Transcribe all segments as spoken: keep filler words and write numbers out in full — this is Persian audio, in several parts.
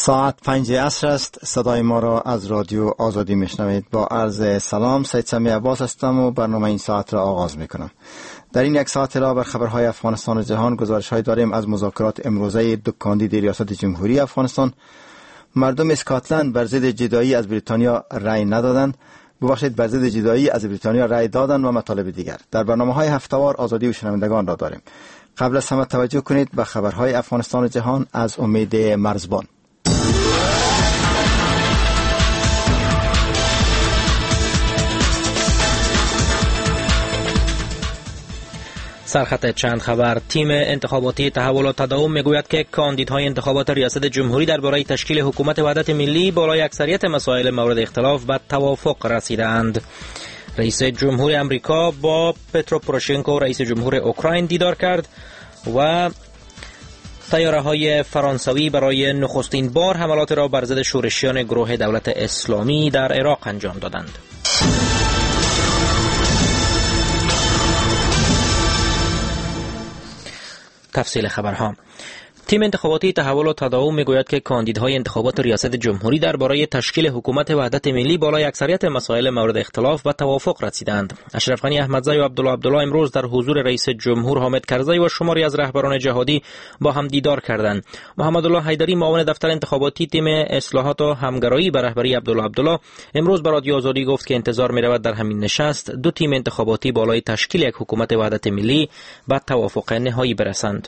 ساعت پنج عصر است. صدای ما را از رادیو آزادی میشنوید. با عرض سلام، سید سمیع عباس هستم و برنامه این ساعت را آغاز میکنم. در این یک ساعت را بر خبرهای افغانستان و جهان گزارش های داریم از مذاکرات امروزه دو کاندید ریاست جمهوری افغانستان. مردم اسکاتلند بر ضد جدایی از بریتانیا رأی ندادند. ببخشید بر ضد جدایی از بریتانیا رأی دادند و مطالب دیگر. در برنامه‌های هفته‌وار آزادی و شنوندگان را داریم. قبل از همه توجه کنید به خبرهای افغانستان و جهان از امید مرزبان. سرخط چند خبر. تیم انتخاباتی تحول و تداوم میگوید که کاندیدهای انتخابات ریاست جمهوری درباره تشکیل حکومت وحدت ملی بالای اکثریت مسائل مورد اختلاف به توافق رسیدند. رئیس جمهور امریکا با پترو پوروشنکو رئیس جمهور اوکراین دیدار کرد و طیاره‌های فرانسوی برای نخستین بار حملات را بر ضد شورشیان گروه دولت اسلامی در عراق انجام دادند. تفصیل خبرها. تیم انتخاباتی تحول و تداوم میگوید که کاندیدهای انتخابات ریاست جمهوری درباره تشکیل حکومت وحدت ملی بالای اکثریت مسائل مورد اختلاف به توافق رسیدند. اشرف غنی احمدزی و عبدالله عبدالله امروز در حضور رئیس جمهور حامد کرزی و شماری از رهبران جهادی با هم دیدار کردند. محمد الله حیدری معاون دفتر انتخاباتی تیم اصلاحات و همگرایی به رهبری عبدالله عبدالله امروز به رادیو آزادی گفت که انتظار می‌رود در همین نشست دو تیم انتخاباتی بالای تشکیل یک حکومت وحدت ملی به توافق نهایی برسند.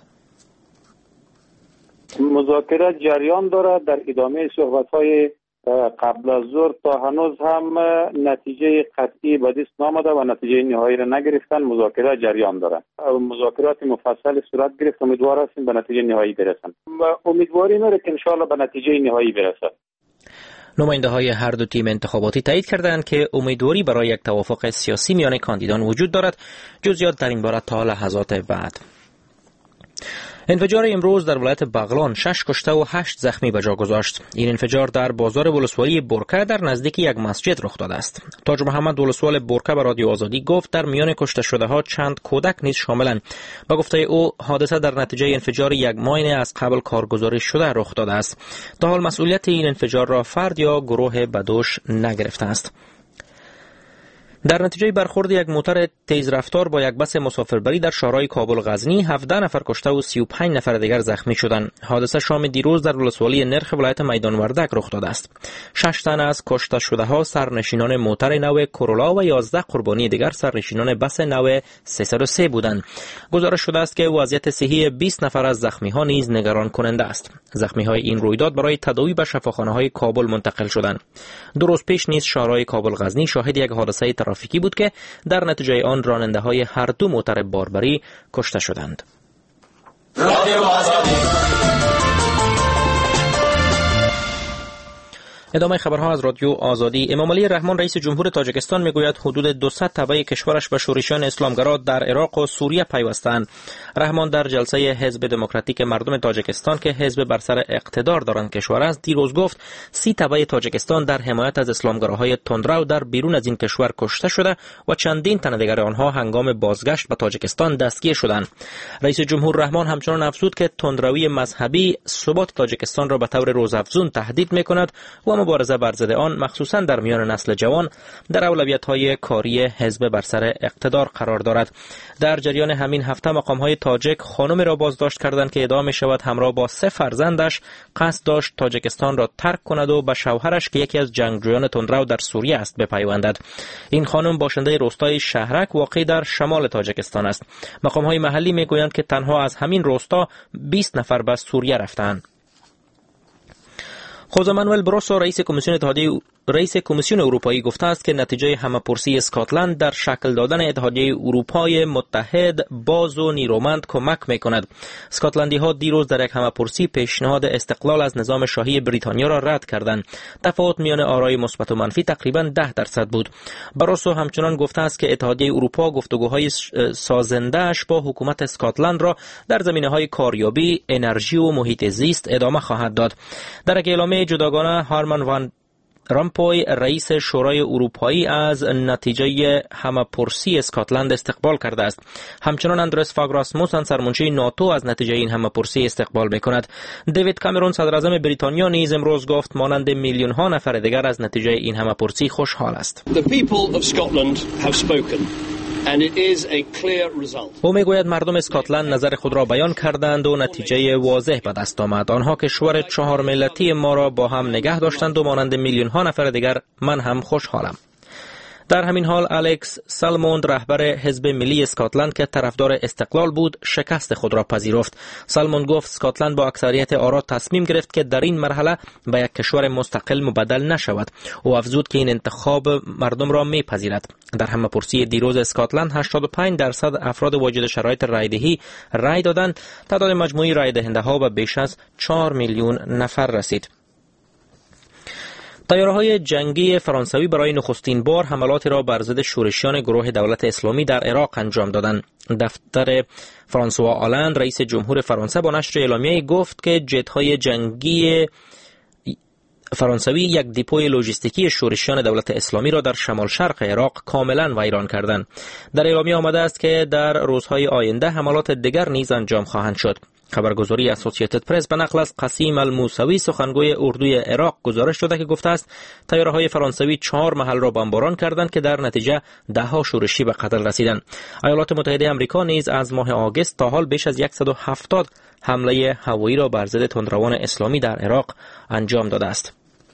مذاکرات جریان دارد. در ادامه صحبت‌های قبل از ظهر تا هنوز هم نتیجه قطعی به دست نآمده و نتیجه نهایی را نگرفتن. مذاکرات جریان دارد. مذاکرات مفصل صورت گرفت. امیدوار هستیم به نتیجه نهایی برسند. امیدواری میره که انشاءالله به نتیجه نهایی برسد. نماینده های هر دو تیم انتخاباتی تایید کردند که امیدواری برای یک توافق سیاسی میان کاندیدان وجود دارد. جزئیات در این باره تا لحظات بعد. انفجار امروز در ولایت بغلان شش کشته و هشت زخمی به جا گذاشت. این انفجار در بازار ولسوالی برکه در نزدیک یک مسجد رخ داده است. تاج محمد ولسوال برکه به رادیو آزادی گفت در میان کشته شده ها چند کودک نیز شاملند. با گفته او حادثه در نتیجه انفجار یک ماین از قبل کارگزاری شده رخ داده است. تا حال مسئولیت این انفجار را فرد یا گروه بدوش نگرفته است. در نتیجه برخورد یک موتر تیز رفتار با یک بس مسافربری در شهرهای کابل غزنی هفده نفر کشته و سی و پنج نفر دیگر زخمی شدند. حادثه شام دیروز در ولسوالی نرخ ولایت میدان وردک رخ داده است. شش تن از کشته شده ها سرنشینان موتر نو کرولا و یازده قربانی دیگر سرنشینان بس نو سیصد و سه بودند. گزارش شده است که وضعیت صحی بیست نفر از زخمی ها نیز نگران کننده است. زخمی های این رویداد برای تداوی به شفاخانه های کابل منتقل شدند. دو روز پیش نیز شهرهای کابل غزنی شاهد یک حادثه ترافیکی بود که در نتیجه آن راننده های هر دو موتر باربری کشته شدند. ادامه خبرها از رادیو آزادی. امام علی رحمان رئیس جمهور تاجیکستان میگوید حدود دویست تبع کشورش به شورشیان اسلامگرا در عراق و سوریه پیوستند. رحمان در جلسه حزب دموکراتیک مردم تاجیکستان که حزب بر سر اقتدار دارند کشور است دیروز گفت سی تبع تاجیکستان در حمایت از اسلامگراهای تندرو در بیرون از این کشور کشته شده و چندین تن دیگر آنها هنگام بازگشت به تاجیکستان دستگیر شدند. رئیس جمهور رحمان همچنان افزود که تندروی مذهبی ثبات تاجیکستان را به طور روزافزون تهدید میکند و مبارزه بر ضد آن مخصوصا در میان نسل جوان در اولویت‌های کاری حزب بر سر اقتدار قرار دارد. در جریان همین هفته مقام‌های تاجیک خانمی را بازداشت کردند که ادعا می‌شود همراه با سه فرزندش قصد داشت تاجیکستان را ترک کند و به شوهرش که یکی از جنگجویان تندرو در سوریه است بپیوندد. این خانم باشنده روستای شهرک واقع در شمال تاجیکستان است. مقام‌های محلی می‌گویند که تنها از همین روستا بیست نفر به سوریه رفتند. خوزه مانوئل بروسو رئیس کمیسیون اتحادیه رئیس کمیسیون اروپایی گفته است که نتیجه همه‌پرسی اسکاتلند در شکل دادن اتحادیه اروپای متحد باز و نیرومند کمک می‌کند. اسکاتلندی ها دیروز در یک همه‌پرسی پیشنهاد استقلال از نظام شاهی بریتانیا را رد کردند. تفاوت میان آرای مثبت و منفی تقریباً ده درصد بود. بروسو همچنان گفته است که اتحادیه اروپا گفتگوهای سازنده‌اش با حکومت اسکاتلند را در زمینه‌های کاریابی، انرژی و محیط زیست ادامه خواهد داد. در یک اعلامیه جداگانه هارمان وان رامپوی رئیس شورای اروپایی از نتیجه همه‌پرسی اسکاتلند استقبال کرده است. همچنان اندرس فاگ راسموسن سرمنشی ناتو از نتیجه این همه‌پرسی استقبال می‌کند. دیوید کامرون صدر اعظم بریتانیا نیز امروز گفت مانند میلیون ها نفر دیگر از نتیجه این همه‌پرسی خوشحال است. The people of Scotland have spoken. And it is a clear result. او میگوید مردم اسکاتلند نظر خود را بیان کردند و نتیجه واضح به دست آمد. آنها کشور چهار ملتی ما را با هم نگه داشتند و مانند میلیون ها نفر دیگر من هم خوشحالم. در همین حال الکس سالموند رهبر حزب ملی اسکاتلند که طرفدار استقلال بود شکست خود را پذیرفت. سالموند گفت اسکاتلند با اکثریت آرا تصمیم گرفت که در این مرحله به یک کشور مستقل مبدل نشود. او افزود که این انتخاب مردم را میپذیرد. در همه‌پرسی دیروز اسکاتلند هشتاد و پنج درصد افراد واجد شرایط رایدهی رای دادند. تعداد مجموعی رای دهنده ها به بیش از چهار میلیون نفر رسید. طیاره‌های جنگی فرانسوی برای نخستین بار حملاتی را بر ضد شورشیان گروه دولت اسلامی در عراق انجام دادند. دفتر فرانسوا آلند رئیس جمهور فرانسه با نشر اعلامیه‌ای گفت که جت‌های جنگی فرانسوی یک دیپوی لوجستیکی شورشیان دولت اسلامی را در شمال شرق عراق کاملا ویران کردند. در اعلامیه آمده است که در روزهای آینده حملات دیگر نیز انجام خواهند شد. خبرگزاری اسوسییتد پرس به نقل از قسیم الموسوی سخنگوی اردوی عراق گزارش داده که گفته است طیاره‌های فرانسوی چهار محل را بمباران کردند که در نتیجه ده ها شورشی به قتل رسیدند. ایالات متحده آمریکا نیز از ماه آگوست تا حال بیش از صد و هفتاد حمله هوایی را بر ضد تندروان اسلامی در عراق انجام داده است.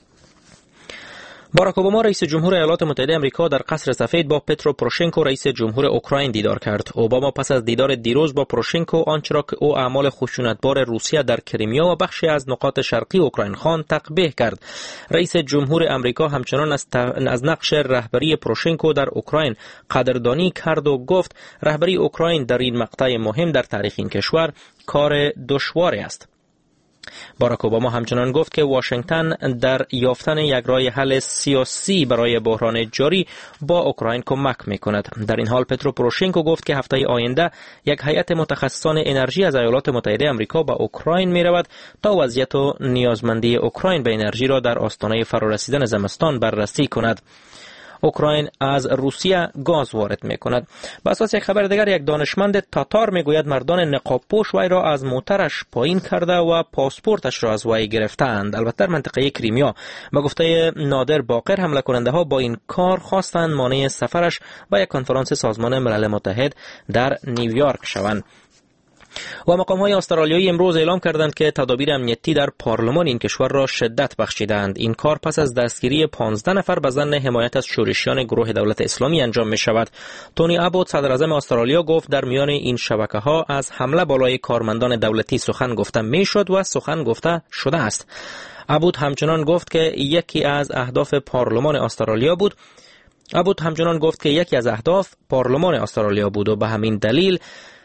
باراک اوباما رئیس جمهور ایالات متحده آمریکا در قصر سفید با پترو پوروشنکو رئیس جمهور اوکراین دیدار کرد. اوباما پس از دیدار دیروز با پوروشنکو آنچه را که او اعمال خشونتبار روسیه در کریمیا و بخشی از نقاط شرقی اوکراین خواند تقبیح کرد. رئیس جمهور آمریکا همچنان از, از نقش رهبری پوروشنکو در اوکراین قدردانی کرد و گفت رهبری اوکراین در این مقطع مهم در تاریخ این کشور کار دشواری است. باراک اوباما همچنان گفت که واشنگتن در یافتن یک راه حل سیاسی برای بحران جاری با اوکراین کمک می‌کند. در این حال پترو پوروشنکو گفت که هفته آینده یک هیئت متخصصان انرژی از ایالات متحده آمریکا به اوکراین می‌رود تا وضعیت و نیازمندی اوکراین به انرژی را در آستانه فرارسیدن زمستان بررسی کند. اوکراین از روسیه گاز وارد می‌کند. به اساس یک خبر دیگر یک دانشمند تاتار میگوید مردان نقاب‌پوش وی را از موترش پایین کرده و پاسپورتش را از وی گرفتند. البته در منطقه کریمیا به گفته نادر باقر حمله کننده ها با این کار خواستند مانع سفرش به یک کنفرانس سازمان ملل متحد در نیویورک شوند. و مقام‌های استرالیایی امروز اعلام کردند که تدابیر امنیتی در پارلمان این کشور را شدت بخشیدند. این کار پس از دستگیری پانزده نفر به ظن حمایت از شورشیان گروه دولت اسلامی انجام می شود. تونی ابوت صدر اعظم استرالیا گفت در میان این شبکه‌ها از حمله بالای کارمندان دولتی سخن گفته می شد و سخن گفته شده است. ابوت همچنان گفت که یکی از اهداف پارلمان استرالیا بود. ابوت همچنان گفت که یکی از اهداف پارلمان استرالیا بود و به همین دلیل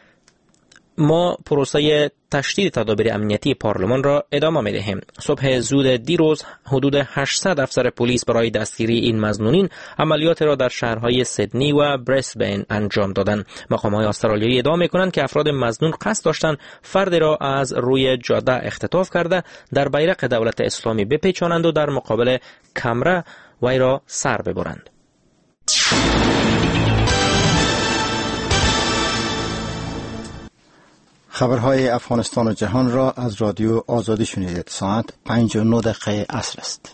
ما پروسه تشدید تدابیر امنیتی پارلمان را ادامه می دهیم. صبح زود دیروز حدود هشتصد افسر پلیس برای دستگیری این مظنونین عملیات را در شهرهای سیدنی و برسبین انجام دادند. مقام‌های استرالیایی ادعا می کنند که افراد مظنون قصد داشتند فردی را از روی جاده اختطاف کرده در بیرق دولت اسلامی بپیچانند و در مقابل کمره وی را سر ببرند. خبرهای افغانستان و جهان را از رادیو آزادی شنیدید. ساعت پنج و نه دقیقه عصر است.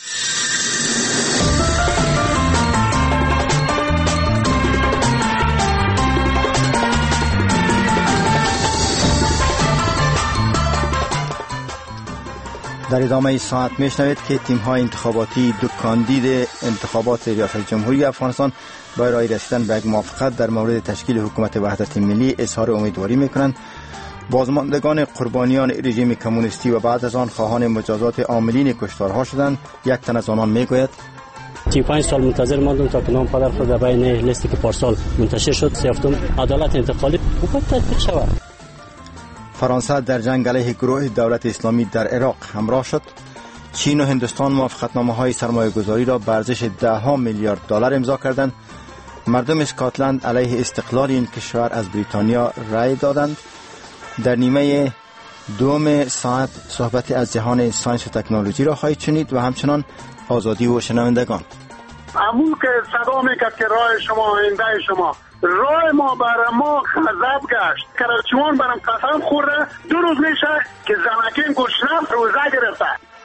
در ادامه ساعت میشنوید که تیم‌های انتخاباتی دو کاندید انتخابات ریاست جمهوری افغانستان برای رای رسیدن به یک موافقت در مورد تشکیل حکومت وحدت ملی اظهار امیدواری می‌کنند. بازماندگان قربانیان رژیم کمونیستی و بعد از آن خواهان مجازات عاملین کشتارها شدند. یک تن از آنان میگوید سی و پنج سال منتظر ماندم تا که نام پدر خود در بین لیستی که پارسال منتشر شد سیافتم عدالت انتقالی باید تطبیق شود. فرانسه در جنگ علیه گروه دولت اسلامی در عراق همراه شد. چین و هندوستان موافقتنامه‌های سرمایه‌گذاری را به ارزش ده ها میلیارد دلار امضا کردند. مردم اسکاتلند علیه استقلال این کشور از بریتانیا رای دادند. در نیمه دوم ساعت صحبت از جهان ساینس و تکنولوژی را خواهید شنید و همچنان آزادی و شنوندگان. امون که صدا میکرد که راه شما آینده شما، راه ما برای ما خزب گشت. کرچوان برام قسم خورده دو روز میشه که زمکین گشنه روزه گرفته.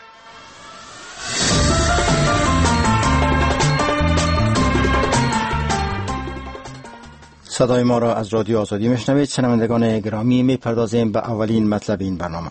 صدای ما را از رادیو آزادی میشنوید. شنوندگان گرامی، میپردازیم به اولین مطلب این برنامه.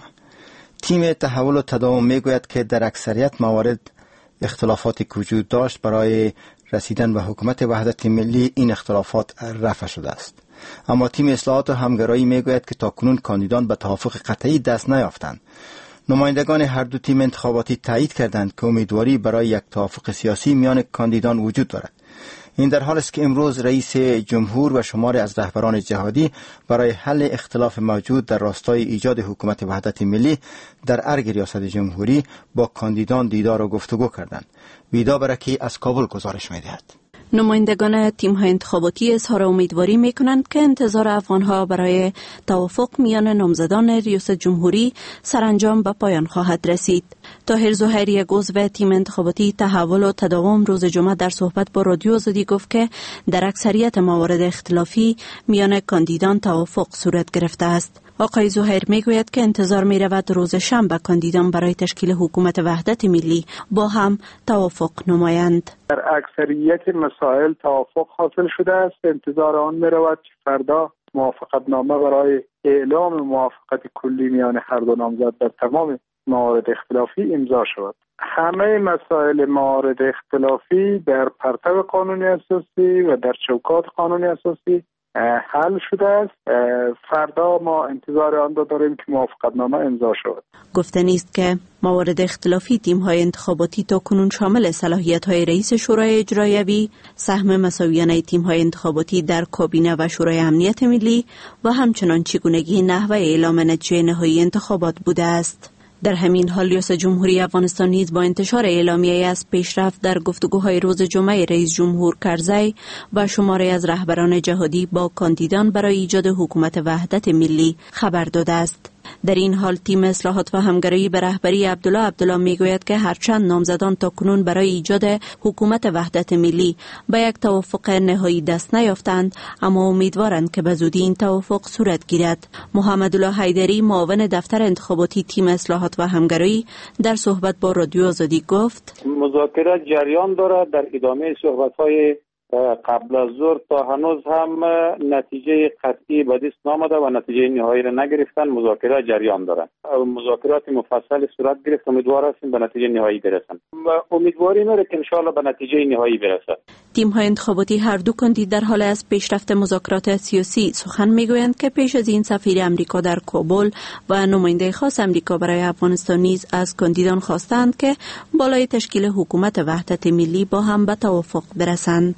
تیم تحول و تداوم میگوید که در اکثریت موارد اختلافاتی که وجود داشت برای رسیدن به حکومت وحدت ملی این اختلافات رفع شده است. اما تیم اصلاحات و همگرایی میگوید که تاکنون کاندیدان به توافق قطعی دست نیافتند. نمایندگان هر دو تیم انتخاباتی تایید کردند که امیدواری برای یک توافق سیاسی میان کاندیدان وجود دارد. این در حال است که امروز رئیس جمهور و شماری از رهبران جهادی برای حل اختلاف موجود در راستای ایجاد حکومت وحدت ملی در ارگ ریاست جمهوری با کاندیدان دیدار و گفتگو کردند. ویدا برکی از کابل گزارش می‌دهد. نمایندگان تیم‌های انتخاباتی اظهار امیدواری می‌کنند که انتظار افغان‌ها برای توافق میان نامزدان ریاست جمهوری سرانجام به پایان خواهد رسید. طاهر زهیری عضو تیم انتخاباتی تحول و تداوم روز جمعه در صحبت با رادیو آزادی گفت که در اکثریت موارد اختلافی میان کاندیدان توافق صورت گرفته است. آقای زهیر میگوید که انتظار می رود روز شنبه کاندیدان برای تشکیل حکومت وحدت ملی با هم توافق نمایند. در اکثریت مسائل توافق حاصل شده است. انتظار آن می رود که فردا موافقت نامه برای اعلام موافقت کلی میان هر دو نامزد در تمام موارد اختلافی امضا شود. همه مسائل موارد اختلافی در پرتو قانونی اساسی و در چوکات قانونی اساسی حل شده است. فردا ما انتظار آن را داریم که موافقتنامه امضا شود. گفتنی است که موارد اختلافی تیم‌های انتخاباتی تا کنون شامل صلاحیت‌های رئیس شورای اجرایی، سهم مساویانه تیم‌های انتخاباتی در کابینه و شورای امنیت ملی و همچنان چگونگی نحوه اعلام نتیجه نهایی انتخابات بوده است. در همین حال ریاست جمهوری افغانستان نیز با انتشار اعلامیه‌ای از پیشرفت در گفتگوهای روز جمعه رئیس جمهور کرزی و شماری از رهبران جهادی با کاندیدان برای ایجاد حکومت وحدت ملی خبر داده است. در این حال تیم اصلاحات و همگرایی به رهبری عبدالله عبدالله میگوید که هرچند نامزدان تاکنون برای ایجاد حکومت وحدت ملی به یک توافق نهایی دست نیافتند، اما امیدوارند که به زودی این توافق صورت گیرد. محمدالله حیدری معاون دفتر انتخاباتی تیم اصلاحات و همگرایی در صحبت با رادیو آزادی گفت مذاکرات جریان دارد. در ادامه صحبت‌های قبل از ظهر تا هنوز هم نتیجه قطعی به دست نامده و نتیجه نهایی را نگرفتن. مذاکرات جریان دارند. مذاکرات مفصل صورت گرفت. امیدوار هستیم به نتیجه نهایی برسن و امیدواری میره که ان شاء الله به نتیجه نهایی برسد. تیم‌های انتخاباتی هر دو کاندید در حال از پیشرفت مذاکرات سیاسی سخن میگویند که پیش از این سفیر امریکا در کابل و نماینده خاص امریکا برای افغانستان نیز از کاندیدان خواستند که بالای تشکیل حکومت وحدت ملی با هم به توافق برسند.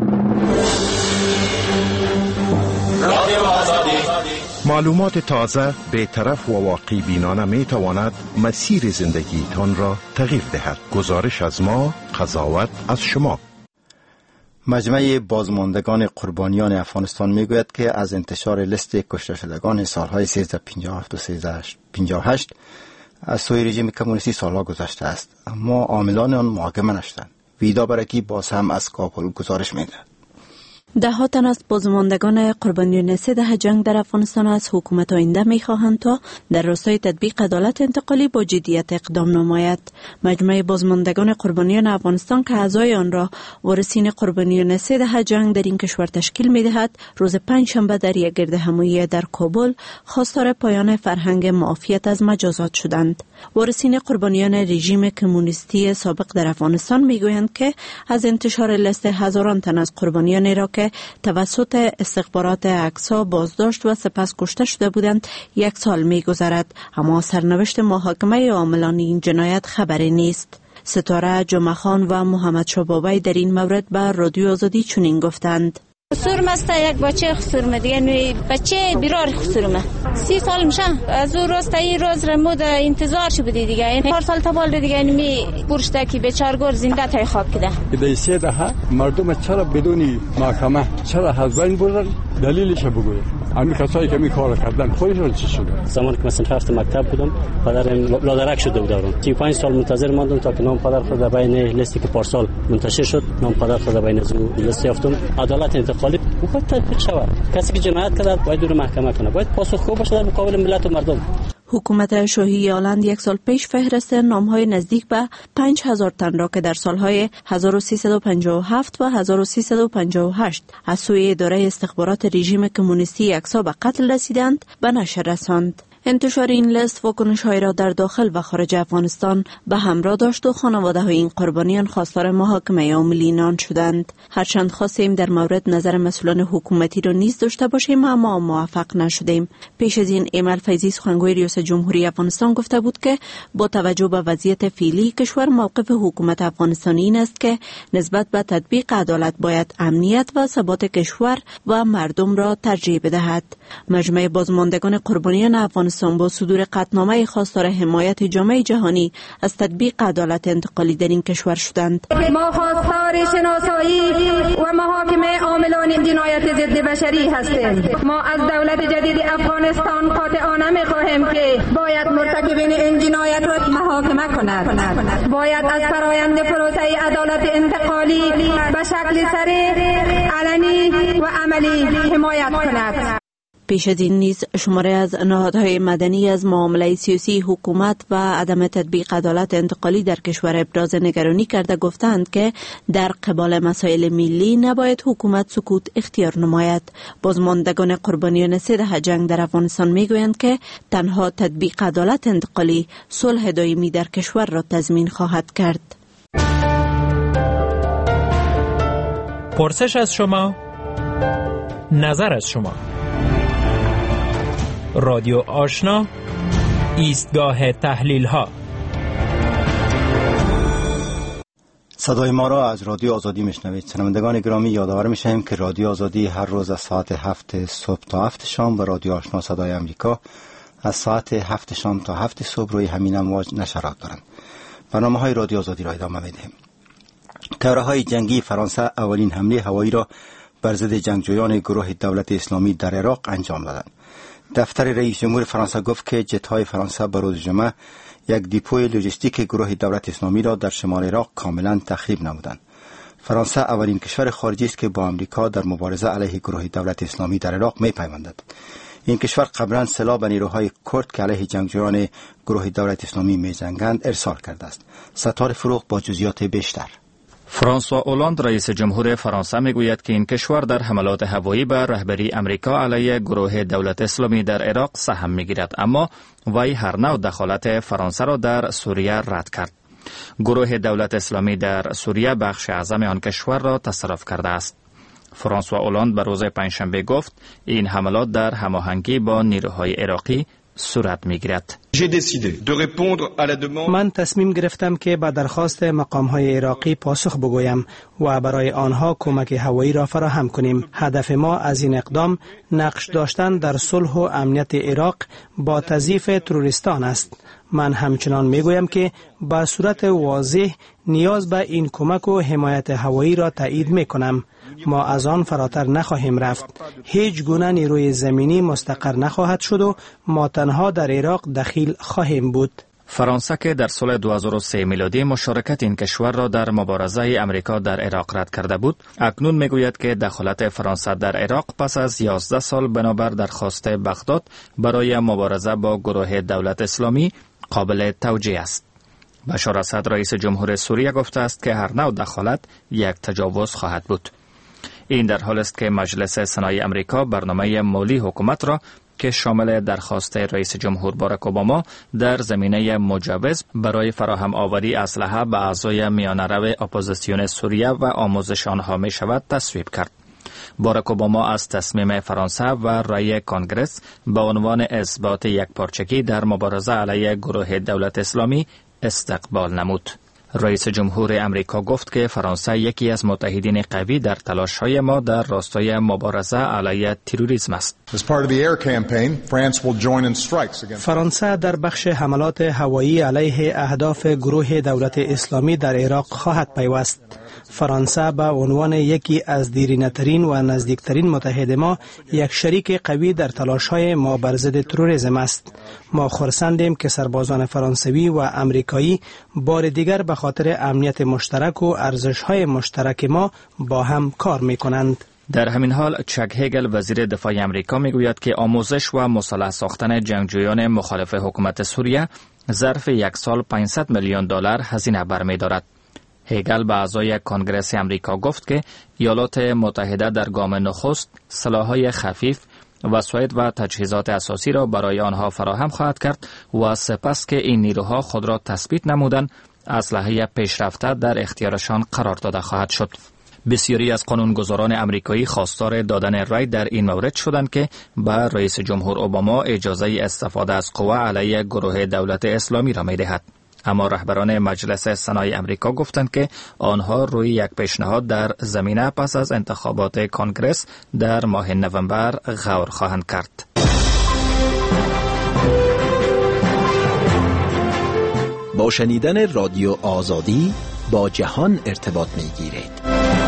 معلومات تازه، بی‌طرف و واقعی بینانه می تواند مسیر زندگیتان را تغییر دهد. گزارش از ما، قضاوت از شما. مجمع بازماندگان قربانیان افغانستان میگوید که از انتشار لیست کشته شدگان سالهای سیزده پنجاه و هفت و سیزده پنجاه و هشت از سوی رژیم کمونیستی سالها گذشته است، اما عاملان آن محاکمه نشدند. ویدا برکی باز هم از کابل گزارش می‌دهد. ده ها تن از بازماندگان قربانیان سه دهه جنگ در افغانستان از حکومت آینده می‌خواهند تا در راستای تطبیق عدالت انتقالی با جدیت اقدام نماید. مجمع بازماندگان قربانیان افغانستان که اعضای آن را وارثین قربانیان سه دهه جنگ در این کشور تشکیل می‌دهد، روز پنجشنبه در یک گردهمایی در کابل خواستار پایان فرهنگ معافیت از مجازات شدند. وارثین قربانیان رژیم کمونیستی سابق در افغانستان می‌گویند که از انتشار لیست هزاران تن از قربانیان را که توسط استخبارات اقصا بازداشت و سپس کشته شده بودند یک سال می‌گذرد، اما سرنوشت محاکمه عاملان این جنایت خبری نیست. ستاره جمعه خان و محمد شبابی در این مورد به رادیو آزادی چنین گفتند: خسورم است، یک بچه خسورم دیگه، نوی بچه بیرار خسورم، سی سال میشه از اون روز تا این روز رمود انتظار شو بدی دیگه، این چهار سال تا بال دیگه نمی برشته که بیچارگور زنده تای خواب کده. در سه دهه مردم چرا بدون محکمه چرا حزبین بردن؟ دلیلش بگوید. همین کسایی که می کار کردن خودشون چی شده؟ زمانی که مثلا رفت مکتب بودم پدرم لادرک شده بود. سی و پنج سال منتظر ماندم تا که نام پدر خود در بین لیستی که پارسال منتشر شد، نام پدر خود در بین از لیست یافتم. عدالت انتقالی باید تطبیق شود. کسی که جنایت کرده باید دور محکمه کنه، باید پاسخگو باشه در مقابل ملت و مردم. حکومت شاهی آلند یک سال پیش فهرست نام‌های نزدیک به پنج هزار تن را که در سالهای هزار و سیصد و پنجاه و هفت و هزار و سیصد و پنجاه و هشت از سوی اداره استخبارات رژیم کمونیستی یکسا به قتل رسیدند به نشر رساند. انتشار این لیست واکنش‌های را در داخل و خارج افغانستان به همراه داشت و خانواده‌های این قربانیان خواستار محاکمه عملی نان شدند. هرچند خواستیم در مورد نظر مسئولان حکومتی را نیز داشته باشیم اما موفق نشدیم. پیش از این ایمل فیضی سخنگوی ریاست جمهوری افغانستان گفته بود که با توجه به وضعیت فعلی کشور موقف حکومت افغانستانی این است که نسبت به تطبیق عدالت باید امنیت و ثبات کشور و مردم را ترجیح بدهد. مجمع بازماندگان قربانیان افغانستان با صدور قطعنامه خواستار حمایت جامعه جهانی از تطبیق عدالت انتقالی در این کشور شدند. ما خواستار شناسایی و محاکمه عاملان جنایت ضد بشری هستیم. ما از دولت جدید افغانستان قاطعانه می‌خواهیم که باید مرتکبین این جنایت را محاکمه کند. باید از فرآیند پروسه عدالت انتقالی به شکل سریع، علنی و عملی حمایت کند. پیش از این نیز شماره از نهادهای مدنی از معامله سیاسی حکومت و عدم تطبیق عدالت انتقالی در کشور ابراز نگرانی کرده گفتند که در قبال مسائل ملی نباید حکومت سکوت اختیار نماید. بازماندگان قربانیان سه دهه جنگ در افغانستان میگویند که تنها تطبیق عدالت انتقالی صلح دائمی در کشور را تضمین خواهد کرد. پرسش از شما، نظر از شما. رادیو آشنا، ایستگاه تحلیل ها. صدای ما را از رادیو آزادی میشنوید. شنوندگان گرامی، یادآور میشیم که رادیو آزادی هر روز از ساعت هفت صبح تا هفت شام و رادیو آشنا صدای امریکا از ساعت هفت شام تا هفت صبح روی همین امواج نشرات دارند. برنامه های رادیو آزادی را ادامه میدهیم. تیاره‌های جنگی فرانسه اولین حمله هوایی را بر ضد جنگجویان گروه دولت اسلامی در عراق انجام دادند. دفتر رئیس جمهور فرانسه گفت که جت‌های فرانسه به روز جمعه یک دیپوی لوجستیک گروه دولت اسلامی را در شمال عراق کاملا تخریب نمودند. فرانسه اولین کشور خارجی است که با آمریکا در مبارزه علیه گروه دولت اسلامی در عراق می‌پیوندد. این کشور قبلا سلاح به نیروهای کرد که علیه جنگجویان گروه دولت اسلامی می‌جنگند ارسال کرده است. ستاره فروغ با جزئیات بیشتر. فرانسوا اولاند رئیس جمهور فرانسه میگوید که این کشور در حملات هوایی به رهبری امریکا علیه گروه دولت اسلامی در عراق سهم میگیرد، اما وی هر نوع دخالت فرانسه را در سوریه رد کرد. گروه دولت اسلامی در سوریه بخش اعظم آن کشور را تصرف کرده است. فرانسوا اولاند به روز پنجشنبه گفت این حملات در هماهنگی با نیروهای عراقی صورت میگیرد. من تصمیم گرفتم که به درخواست مقام‌های عراقی پاسخ بگویم و برای آنها کمک هوایی را فراهم کنیم. هدف ما از این اقدام نقش داشتن در صلح و امنیت عراق با تضعیف تروریستان است. من همچنان میگویم که به صورت واضح نیاز به این کمک و حمایت هوایی را تایید میکنم. ما از آن فراتر نخواهیم رفت. هیچ گونه نیروی زمینی مستقر نخواهد شد و ما تنها در عراق دخیل خواهیم بود. فرانسه که در سال دو هزار و سه میلادی مشارکت این کشور را در مبارزه امریکا در عراق رد کرده بود، اکنون میگوید که دخالت فرانسه در عراق پس از یازده سال بنابر درخواست بغداد برای مبارزه با گروه دولت اسلامی قابل توجیه است. بشار اسد رئیس جمهور سوریه گفته است که هر نوع دخالت یک تجاوز خواهد بود. این در حال است که مجلس سنای امریکا برنامه مالی حکومت را که شامل درخواست رئیس جمهور باراک اوباما در زمینه مجوز برای فراهم آوری اسلحه به اعضای میانه‌رو اپوزیسیون سوریه و آموزش آنها می شود تصویب کرد. باراک اوباما از تصمیم فرانسه و رأی کنگرس به عنوان اثبات یک پارچگی در مبارزه علیه گروه دولت اسلامی استقبال نمود. رئیس جمهور امریکا گفت که فرانسه یکی از متحدین قوی در تلاش‌های ما در راستای مبارزه علیه تروریسم است. فرانسه در بخش حملات هوایی علیه اهداف گروه دولت اسلامی در عراق خواهد پیوست. فرانسه به عنوان یکی از دیرینه‌ترین و نزدیکترین متحد ما یک شریک قوی در تلاش‌های ما بر ضد تروریسم است. ما خرسندیم که سربازان فرانسوی و امریکایی بار دیگر به خاطر امنیت مشترک و ارزش‌های مشترک ما با هم کار می‌کنند. در همین حال چک هگل وزیر دفاع امریکا میگوید که آموزش و مسلح ساختن جنگجویان مخالف حکومت سوریه ظرف یک سال پانصد میلیون دلار هزینه برمی‌دارد. هگل به اعضای کنگره امریکا گفت که ایالات متحده در گام نخست سلاح‌های خفیف، وسایل و تجهیزات اساسی را برای آنها فراهم خواهد کرد و سپس که این نیروها خود را تثبیت نمودند، اسلحه پیشرفته در اختیارشان قرار داده خواهد شد. بسیاری از قانونگذاران امریکایی خواستار دادن رای در این مورد شدند که به رئیس جمهور اوباما اجازه استفاده از قوه علیه گروه دولت اسلامی را می‌دهد. اما رهبران مجلس سنای امریکا گفتند که آنها روی یک پیشنهاد در زمینه پس از انتخابات کنگره در ماه نوامبر غور خواهند کرد. با شنیدن رادیو آزادی با جهان ارتباط می گیرید.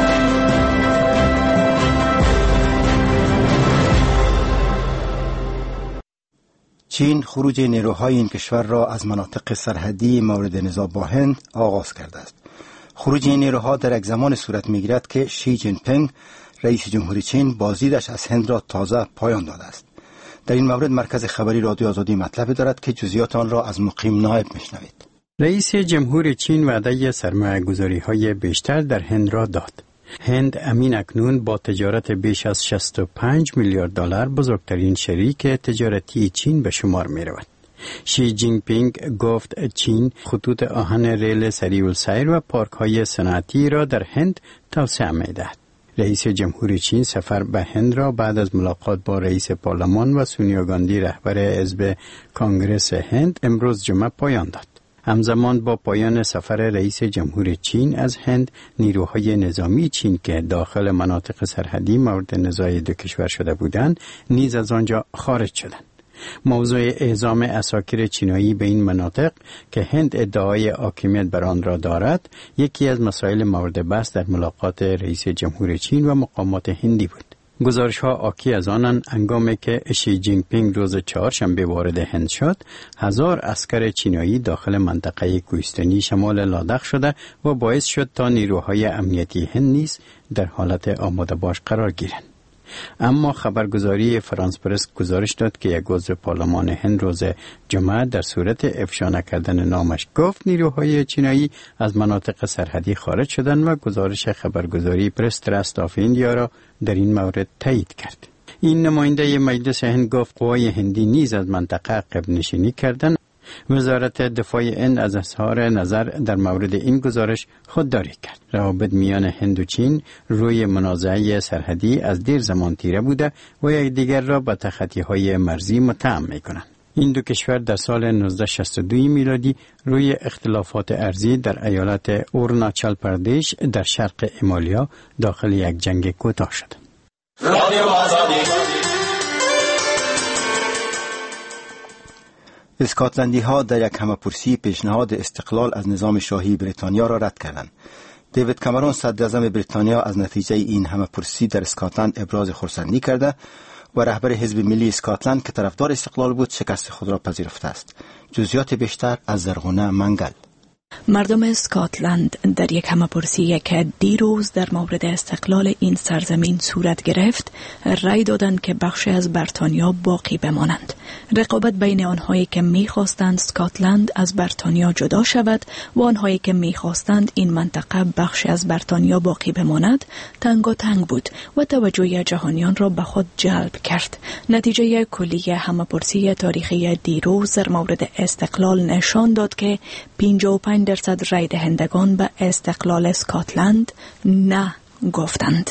چین خروج نیروهای این کشور را از مناطق سرحدی مورد نزاع با هند آغاز کرده است. خروج این نیروها در یک زمان صورت می‌گیرد که شی جین پینگ رئیس جمهور چین بازدیدش از هند را تازه پایان داده است. در این مورد مرکز خبری رادیو آزادی مطلب دارد که جزئیات آن را از مقیم نایب میشنوید. رئیس جمهور چین وعده سرمایه‌گذاری‌های بیشتر در هند را داد. هند امین اکنون با تجارت بیش از شصت و پنج میلیارد دلار بزرگترین شریک تجارتی چین به شمار می رود. شی جین پینگ گفت چین خطوط آهن ریل سریع السیر و پارک های صنعتی را در هند توسعه می دهد. رئیس جمهور چین سفر به هند را بعد از ملاقات با رئیس پارلمان و سونیا گاندی رهبر حزب کانگرس هند امروز جمعه پایان داد. همزمان با پایان سفر رئیس جمهور چین از هند، نیروهای نظامی چین که داخل مناطق سرحدی مورد نزاع دو کشور شده بودند نیز از آنجا خارج شدند. موضوع اعزام اساکر چینایی به این مناطق که هند ادعای حاکمیت بر آن را دارد یکی از مسائل مورد بحث در ملاقات رئیس جمهور چین و مقامات هندی بود. گزارش ها آکی از آنند هنگامی که شی جین پینگ روز چهارشنبه وارد هند شد، هزار عسکر چینایی داخل منطقه کوهستانی شمال لادخ شده و باعث شد تا نیروهای امنیتی هند نیز در حالت آماده باش قرار گیرند. اما خبرگزاری فرانس پرس گزارش داد که یک عضو پارلمان هند روز جمعه در صورت افشا نکردن نامش گفت نیروهای چینایی از مناطق سرحدی خارج شدند و گزارش خبرگزاری پرس ترست آف ایندیا را در این مورد تایید کرد. این نماینده مجلس هند گفت قوای هندی نیز از منطقه عقب نشینی کردند. وزارت دفاع هند از اظهار نظر در مورد این گزارش خودداری کرد. روابط میان هند و چین روی منازعه سرحدی از دیر زمان تیره بوده و یکدیگر را به تخطی‌های مرزی متهم می‌کنند. این دو کشور در سال نوزده شصت و دو میلادی روی اختلافات ارضی در ایالت اوروناچل پردیش در شرق هیمالیا داخل یک جنگ کوتاه شدند. رادیو آزادی. اسکاتلندی ها در یک همه‌پرسی پیشنهاد استقلال از نظام شاهی بریتانیا را رد کردند. دیوید کامرون صدر اعظم بریتانیا از نتیجه این همه‌پرسی در اسکاتلند ابراز خرسندی کرده و رهبر حزب ملی اسکاتلند که طرفدار استقلال بود شکست خود را پذیرفته است. جزئیات بیشتر از زرغونه منگل. مردم اسکاتلند در یک همه‌پرسی که دیروز در مورد استقلال این سرزمین صورت گرفت رای دادند که بخشی از بریتانیا باقی بمانند. رقابت بین آنهایی که می‌خواستند اسکاتلند از بریتانیا جدا شود و آنهایی که می‌خواستند این منطقه بخشی از بریتانیا باقی بماند تنگاتنگ بود و توجه جهانیان را به خود جلب کرد. نتیجه کلی همه‌پرسی تاریخی دیروز در مورد استقلال نشان داد که پنجاه و پنج درصد رای دهندگان به استقلال اسکاتلند نه گفتند.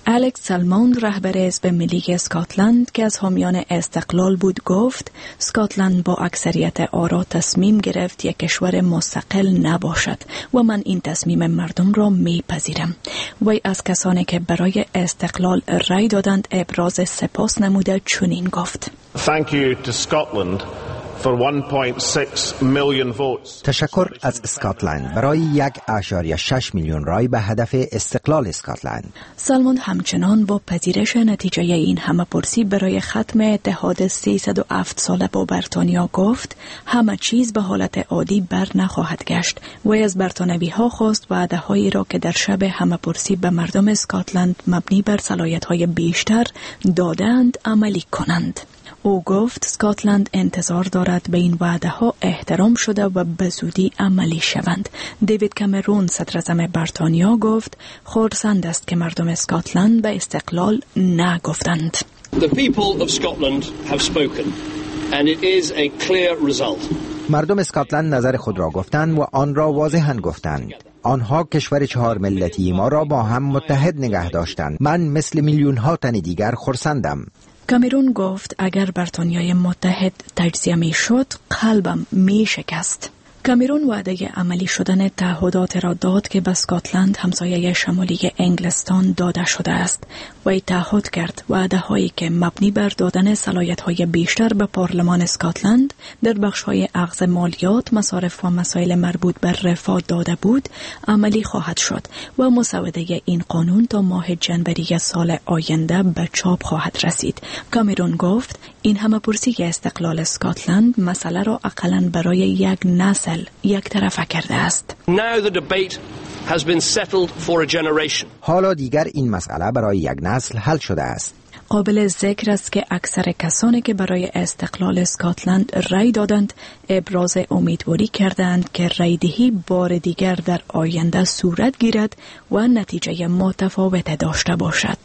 الکس سالموند رهبر حزب ملی اسکاتلند که از حامیان استقلال بود گفت اسکاتلند با اکثریت آرا تصمیم گرفت یک کشور مستقل نباشد و من این تصمیم مردم را میپذیرم. وی از کسانی که برای استقلال رای دادند ابراز سپاس نموده چنین گفت: Thank you to Scotland for one point six million votes. تشکر از اسکاتلند برای یک اشاریه شش میلیون رای به هدف استقلال اسکاتلند. سالموند همچنان با پذیرش نتیجه این همه‌پرسی برای ختم اتحاد سیصد و هفت ساله با بریتانیا گفت همه چیز به حالت عادی بر نخواهد گشت و از بریتانوی ها خواست وعده هایی را که در شب همه‌پرسی به مردم اسکاتلند مبنی بر صلاحیت های بیشتر دادند عملی کنند. او گفت اسکاتلند انتظار دارد به این وعده ها احترام شده و به زودی عملی شوند. دیوید کامرون صدر اعظم بریتانیا گفت خرسند است که مردم اسکاتلند به استقلال نه گفتند. The people of Scotland have spoken and it is a clear result. مردم اسکاتلند نظر خود را گفتند و آن را واضحاً گفتند. آنها کشور چهار ملتی ما را با هم متحد نگه داشتند. من مثل میلیون ها تن دیگر خرسندم. کامرون گفت اگر بریتانیای متحد تجزیه می شد قلبم می شکست. کامرون وعده عملی شدن تعهدات را داد که به اسکاتلند همسایه شمالی انگلستان داده شده است. وی تعهد کرد وعده هایی که مبنی بر دادن صلاحیت های بیشتر به پارلمان اسکاتلند در بخش های اخذ مالیات، مصارف و مسائل مربوط به رفاه داده بود عملی خواهد شد و مسوده این قانون تا ماه جنوری سال آینده به چاپ خواهد رسید. کامرون گفت این همه‌پرسی استقلال اسکاتلند مسئله را اقلاً برای یک نسل یک طرفه کرده است. Now the debate has been settled for a generation. حالا دیگر این مسئله برای یک نسل حل شده است. قابل ذکر است که اکثر کسانی که برای استقلال اسکاتلند رای دادند ابراز امیدواری کردند که رایدهی بار دیگر در آینده صورت گیرد و نتیجه متفاوت داشته باشد.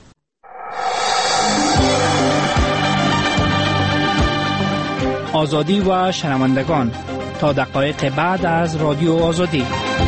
آزادی و شنوندگان، تا دقایق بعد از رادیو آزادی.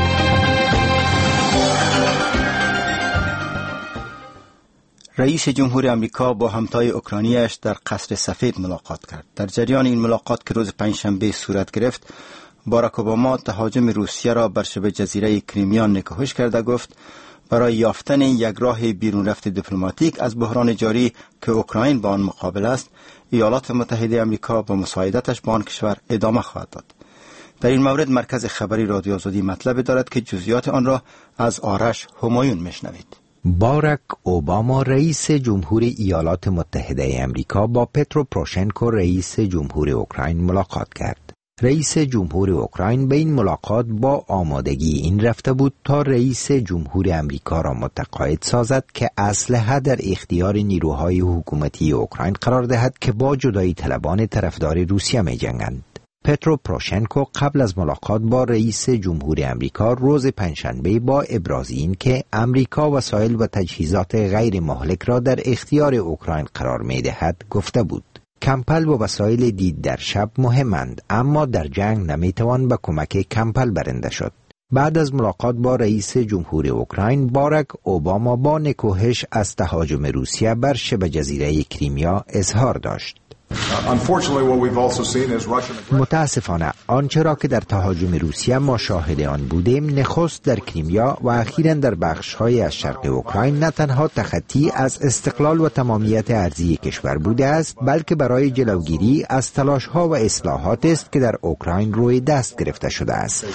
رئیس جمهور امریکا با همتای اوکراینیش در قصر سفید ملاقات کرد. در جریان این ملاقات که روز پنجشنبه صورت گرفت، باراک اوباما تهاجم روسیه را بر شبه جزیره کریمیا نکوهش کرده گفت برای یافتن یک راه بیرون رفت دیپلماتیک از بحران جاری که اوکراین با آن مقابل است، ایالات متحده امریکا با مساعدتش با آن کشور ادامه خواهد داد. در این مورد مرکز خبری رادیو آزادی مطلب دارد که جزئیات آن را از آرش همایون میشنوید. باراک اوباما رئیس جمهور ایالات متحده امریکا با پترو پروشنکو رئیس جمهور اوکراین ملاقات کرد. رئیس جمهور اوکراین به این ملاقات با آمادگی این رفته بود تا رئیس جمهور امریکا را متقاعد سازد که اسلحه در اختیار نیروهای حکومتی اوکراین قرار دهد که با جدایی طلبان طرفدار روسیه می جنگند. پترو پروشنکو قبل از ملاقات با رئیس جمهور امریکا روز پنجشنبه با ابراز این که امریکا وسایل و تجهیزات غیر مهلک را در اختیار اوکراین قرار می دهد گفته بود. کمپل و وسایل دید در شب مهمند، اما در جنگ نمیتوان به کمک کمپل برنده شد. بعد از ملاقات با رئیس جمهور اوکراین، باراک اوباما با نکوهش از تهاجم روسیه بر شبه جزیره کریمیا اظهار داشت. متاسفانه آنچه را که در تهاجم روسیه ما شاهد آن بودیم، نخست در کریمیا و اخیراً در بخش‌های از شرق اوکراین نه تنها تخطی از استقلال و تمامیت ارضی کشور بوده است، بلکه برای جلوگیری از تلاش‌ها و اصلاحات است که در اوکراین روی دست گرفته شده است.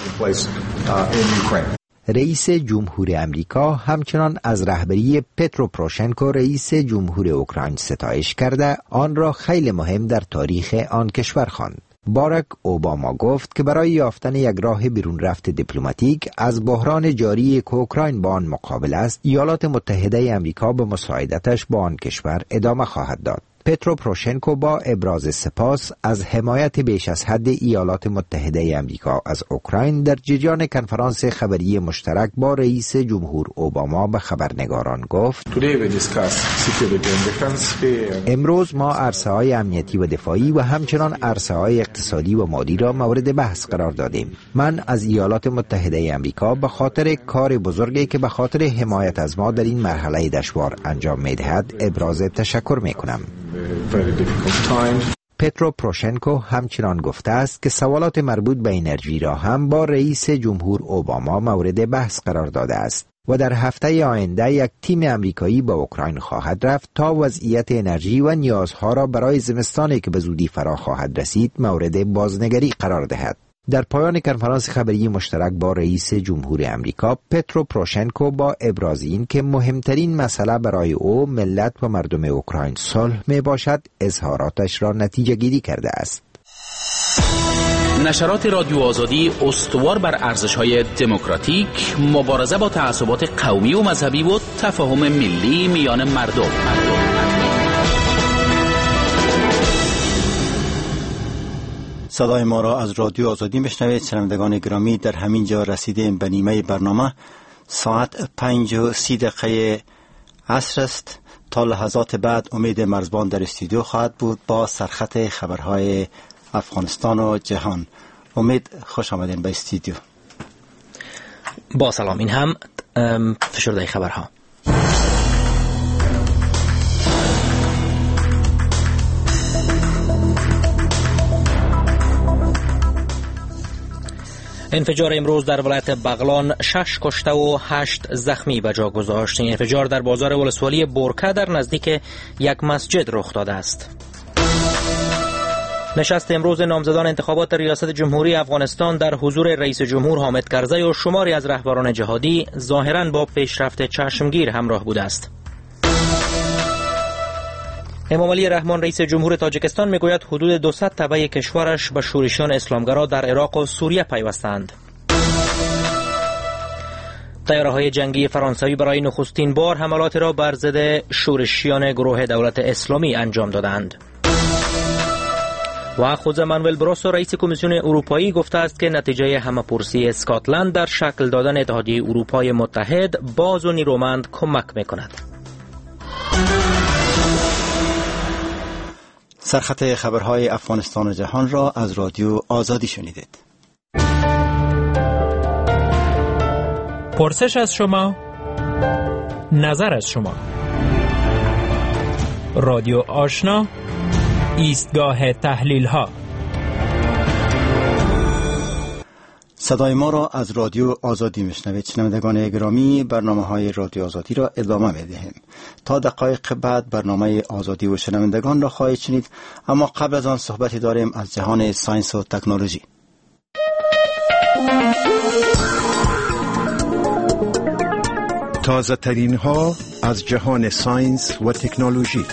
رئیس جمهور امریکا همچنان از رهبری پترو پروشنکو رئیس جمهور اوکراین ستایش کرده آن را خیلی مهم در تاریخ آن کشور خواند. باراک اوباما گفت که برای یافتن یک راه بیرون رفت دیپلماتیک از بحران جاری که اوکراین با آن مقابل است، ایالات متحده امریکا به مساعدتش با آن کشور ادامه خواهد داد. پترو پروشنکو با ابراز سپاس از حمایت بیش از حد ایالات متحده آمریکا از اوکراین در جریان کنفرانس خبری مشترک با رئیس جمهور اوباما به خبرنگاران گفت: امروز ما عرصه‌های امنیتی و دفاعی و همچنان عرصه‌های اقتصادی و مالی را مورد بحث قرار دادیم. من از ایالات متحده آمریکا به خاطر کار بزرگی که به خاطر حمایت از ما در این مرحله دشوار انجام می‌دهد ابراز تشکر می‌کنم. پترو پروشنکو همچنان گفته است که سوالات مربوط به انرژی را هم با رئیس جمهور اوباما مورد بحث قرار داده است و در هفته آینده یک تیم آمریکایی به اوکراین خواهد رفت تا وضعیت انرژی و نیازها را برای زمستانی که به زودی فرا خواهد رسید مورد بازنگری قرار دهد. در پایان کنفرانس خبری مشترک با رئیس جمهور آمریکا، پترو پروشنکو با ابراز این که مهمترین مسئله برای او ملت و مردم اوکراین صلح می باشد، اظهاراتش را نتیجه گیری کرده است. نشرات رادیو آزادی استوار بر ارزش‌های دموکراتیک، مبارزه با تعصبات قومی و مذهبی و تفاهم ملی میان مردم. صدای ما را از رادیو آزادی میشنوید. شنوندگان گرامی، در همین جا رسیدیم به نیمه برنامه. ساعت پنج و سی دقیقه عصر است. تا لحظات بعد امید مرزبان در استودیو خواهد بود با سرخط خبرهای افغانستان و جهان. امید، خوش آمدین به استودیو. با سلام. این هم فشرده خبرها. انفجار امروز در ولایت بغلان شش کشته و هشت زخمی به جا گذاشت. این انفجار در بازار ولسوالی بورکه در نزدیک یک مسجد رخ داده است. نشست امروز نامزدان انتخابات ریاست جمهوری افغانستان در حضور رئیس جمهور حامد کرزی و شماری از رهبران جهادی ظاهراً با پیشرفت چشمگیر همراه بوده است. امام علی رحمان رئیس جمهور تاجیکستان میگوید حدود دویست تبع کشورش به شورشیان اسلامگرا در عراق و سوریه پیوستند. طیاره‌های جنگی فرانسوی برای نخستین بار حملات را بر ضد شورشیان گروه دولت اسلامی انجام دادند. و خوزه مانوئل بروسو رئیس کمیسیون اروپایی گفته است که نتیجه همه‌پرسی اسکاتلند در شکل دادن اتحادیه اروپای متحد باز و نیرومند کمک میکند. سرخط خبرهای افغانستان و جهان را از رادیو آزادی شنیدید. پرسش از شما، نظر از شما. رادیو آشنا، ایستگاه تحلیل ها. صدای ما را از رادیو آزادی میشنوید. شنوندگان گرامی، برنامه های رادیو آزادی را ادامه میدهیم. تا دقایق بعد برنامه آزادی و شنوندگان را خواهید شنید، اما قبل از آن صحبتی داریم از جهان ساینس و تکنولوژی. تازه ترین ها از جهان ساینس و تکنولوژی.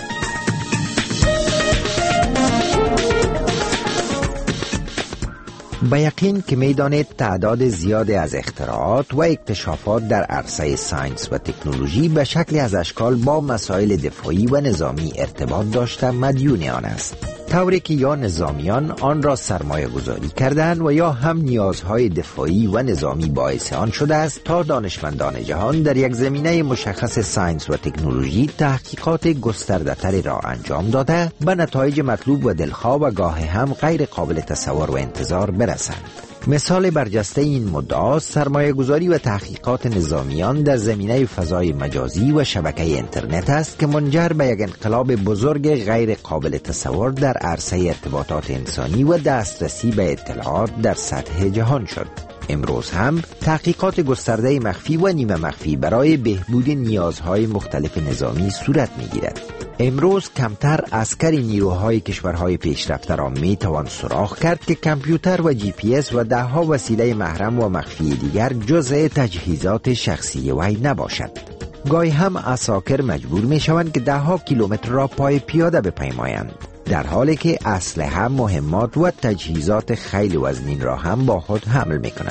به یقین که میدانید تعداد زیادی از اختراعات و اکتشافات در عرصه ساینس و تکنولوژی به شکلی از اشکال با مسائل دفاعی و نظامی ارتباط داشته مدیون آن است، طوری که یا نظامیان آن را سرمایه گذاری کردند و یا هم نیازهای دفاعی و نظامی باعث آن شده است تا دانشمندان جهان در یک زمینه مشخص ساینس و تکنولوژی تحقیقات گسترده تری را انجام داده به نتایج مطلوب و دلخواه و گاه هم غیر قابل تصور و انتظار برسند. مثال برجسته این مدعا سرمایه گذاری و تحقیقات نظامیان در زمینه فضای مجازی و شبکه اینترنت است که منجر به یک انقلاب بزرگ غیر قابل تصور در عرصه ارتباطات انسانی و دسترسی به اطلاعات در سطح جهان شد. امروز هم تحقیقات گسترده مخفی و نیمه مخفی برای بهبود نیازهای مختلف نظامی صورت می‌گیرد. امروز کمتر عسکری نیروهای کشورهای پیشرفته را می توان سراغ کرد که کامپیوتر و جی پی اس و ده ها وسیله محرم و مخفی دیگر جزء تجهیزات شخصی وی نباشد. گاهی هم عساکر مجبور می شوند که ده ها کیلومتر را پای پیاده بپیمایند، در حالی که اسلحه، مهمات و تجهیزات خیلی وزنین را هم با خود حمل می کنند.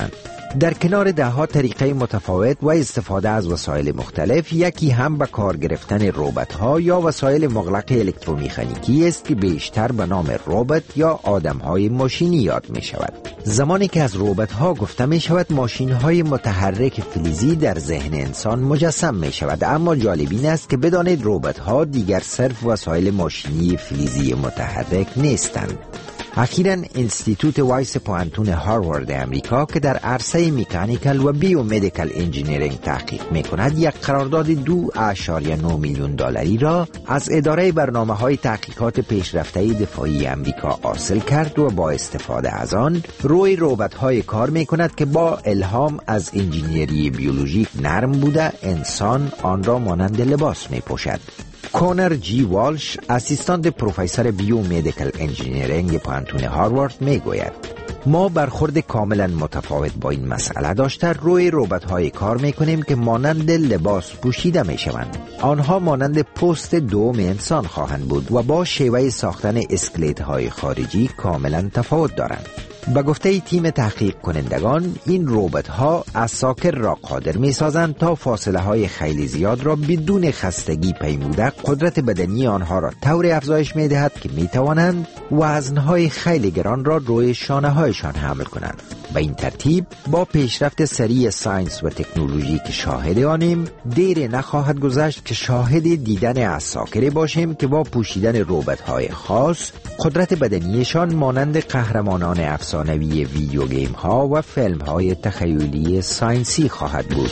در کنار ده ها طریقه متفاوت و استفاده از وسایل مختلف، یکی هم به کار گرفتن ربات ها یا وسایل مغلق الکترومکانیکی است که بیشتر به نام ربات یا آدم های ماشینی یاد می شود. زمانی که از ربات ها گفته می شود، ماشین های متحرک فلزی در ذهن انسان مجسم می شود، اما جالب این است که بدانید ربات ها دیگر صرف وسایل ماشینی فلزی متحرک نیستند. اخیراً انستیتوت وایس پوانتون هاروارد امریکا که در عرصه مکانیکال و بیومدیکال انجینیرینگ تحقیق می کند، یک قرارداد دو اشاریه نه میلیون دلاری را از اداره برنامه های تحقیقات پیشرفته دفاعی امریکا حاصل کرد و با استفاده از آن روی ربات های کار می کند که با الهام از انجینیری بیولوژیک نرم بوده انسان آن را مانند لباس می پوشد. کونر جی والش، اسیستانت پروفسور بیومدیکال انجینیرینگ پوانتون هاروارد می گوید ما برخورد کاملا متفاوت با این مسئله داشته روی ربات های کار می کنیم که مانند لباس پوشیده می شوند. آنها مانند پوست دوم انسان خواهند بود و با شیوه ساختن اسکلت های خارجی کاملا تفاوت دارند. به گفته تیم تحقیق کنندگان، این ربات ها عساکر را قادر می سازند تا فاصله های خیلی زیاد را بدون خستگی پیموده قدرت بدنی آنها را طوری افزایش می دهد که می توانند وزنهای خیلی گران را روی شانه هایشان حمل کنند. به این ترتیب با پیشرفت سریع ساینس و تکنولوژی که شاهد آنیم، دیر نخواهد گذشت که شاهد دیدن عساکری باشیم که با پوشیدن ربات های خاص قدرت بدنیشان مانند قهرمانان افسانوی ویدیو گیم ها و فیلم های تخیلی ساینسی خواهد بود.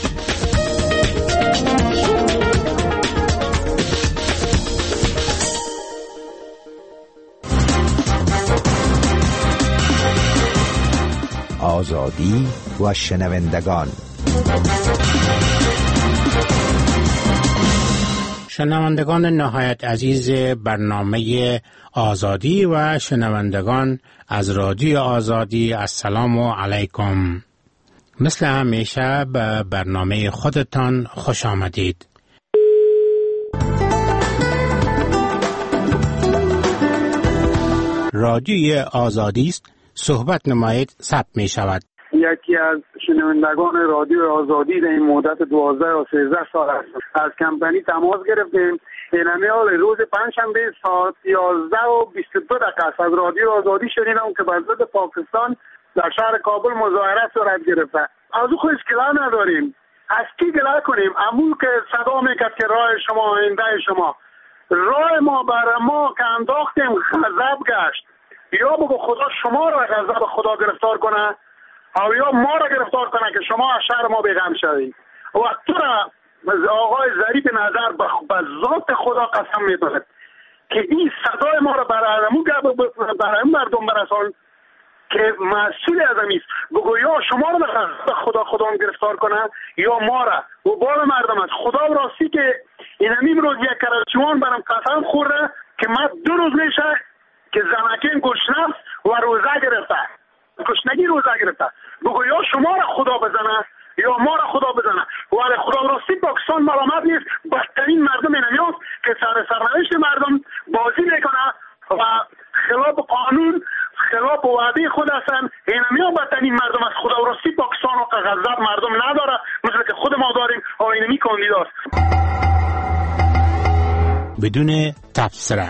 آزادی و شنوندگان. شنوندگان نهایت عزیز برنامه آزادی و شنوندگان از رادیو آزادی، السلام علیکم. مثل همیشه به برنامه خودتان خوش آمدید. رادیو آزادی است، صحبت نمایید ثبت می شود. یکی از شنوندگان رادیو آزادی در این مدت دوازده یا سیزده سال است. از کمپانی تماس گرفتیم. اینمی حال روز پنجشنبه ساعت یازده و بیست و دو دقیقه از رادیو آزادی شنیدم که بر ضد پاکستان در شهر کابل مظاهره صورت گرفته. از او خود گله نداریم. از کی گله کنیم؟ امون که صدا میکرد که راه شما، آینده شما، راه ما بر ما که انداختیم غضب گشت. یا بگو خدا شما را غضب خدا گرفتار کنه او یا ما را گرفتار کنه که شما از شهر ما بیغم شوید. و تو را آقای ظریف نظر به ذات خدا قسم می‌دهد که این صدای ما را برای همون برای مردم برسان که مسئول از امیست. بگو یا شما را به خدا خدا هم گرفتار کنه یا ما را. و بال مردم است. خدا راستی که این همین روز یک کرچوان برام قسم خورده که من دو روز میشه که زمکین گشنه و روزه گرفته، گشنگی روزه گرفته. بگو یا شما را خدا بزنه یا ما را خدا بزنه. ولی خدا راستی پاکستان ملامت نیست، بدترین مردم اینمیاست که سر سرنوشت مردم بازی میکنه و خلاف قانون خلاف وعده خود هستن. اینمیا بدترین مردم است. خدا راستی پاکستان و غضب مردم نداره مثل که خود ما داریم. اینمی کاندیداست. بدون تبصره.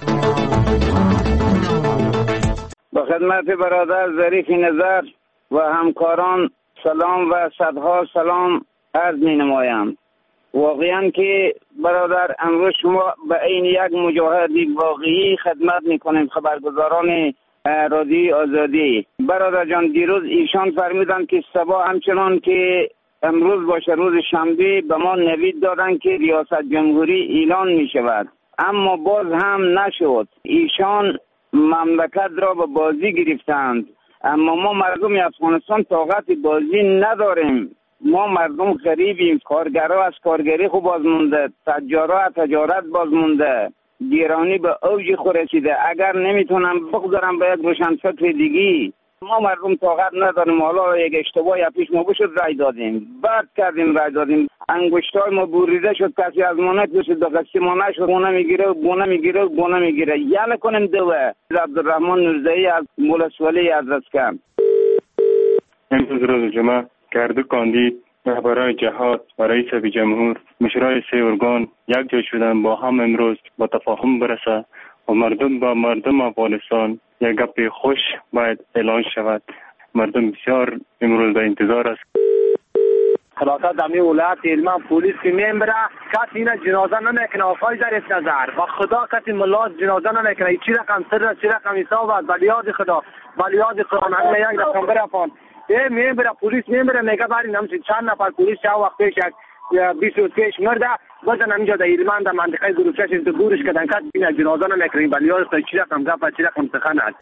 با خدمت برادر ظریف نظر و همکاران سلام و صدها سلام عرض می نمایم. واقعا که برادر امروز شما به این یک مجاهدی واقعی خدمت می کنیم، خبرگزاران رادیو آزادی. برادر جان دیروز ایشان فرمودن که صبح همچنان که امروز باشه روز شنبه به ما نوید دادن که ریاست جمهوری اعلان می شود، اما باز هم نشد. ایشان مملکت را به بازی گرفتند، اما ما مردم افغانستان طاقت بازی نداریم. ما مردم غریبیم. کارگرها از کارگری خوب باز مونده، تجارا از تجارت باز مونده، گرانی به اوج خود رسیده. اگر نمیتونم بگذارم به یک روشنفکر دیگی، ما مردم طاقت نداریم. حالا یک اشتباهی پیش ما بشد رای دادیم، بعد کردیم رای دادیم، انگشتای ما بریده شد، کسی از ما نکشید، دقیقی ما نشد، بونه میگیره بونه میگیره بونه میگیره. یعنی کنیم دوه. عبدالرحمن نورزایی از مولسولی از رسکم. امروز روز جمعه گردو کاندید برای جهاد و رئیس جمهور مشرای سه ارگان یک جای شدن با هم امروز با تفاهم برسه و مردم با مردم افغانستان یک گپ خوش باید اعلان شود. مردم بسیار امروز در انتظار است. خلاصه دمی ولایت علمان پولیس که میبره کسی اینا جنازه نمیکنه. آقای ظریف نظر با خدا کسی ملات جنازه نمیکنه. چی رقم سر چی رقم حساب است بلیاد خدا بلیاد قرآن همه یک رقم برفان ای میبره پولیس میبره میگه برین همچین چند نفر پولیس چه وقت پیش یک بیست روز پیش مرده بزن همینجا در ایلمان در منطقه گروشش تو دورش کردن کسی اینا جنازه نمیکنه. بلیاد خدا چی رقم گفت چی رقم سخن است.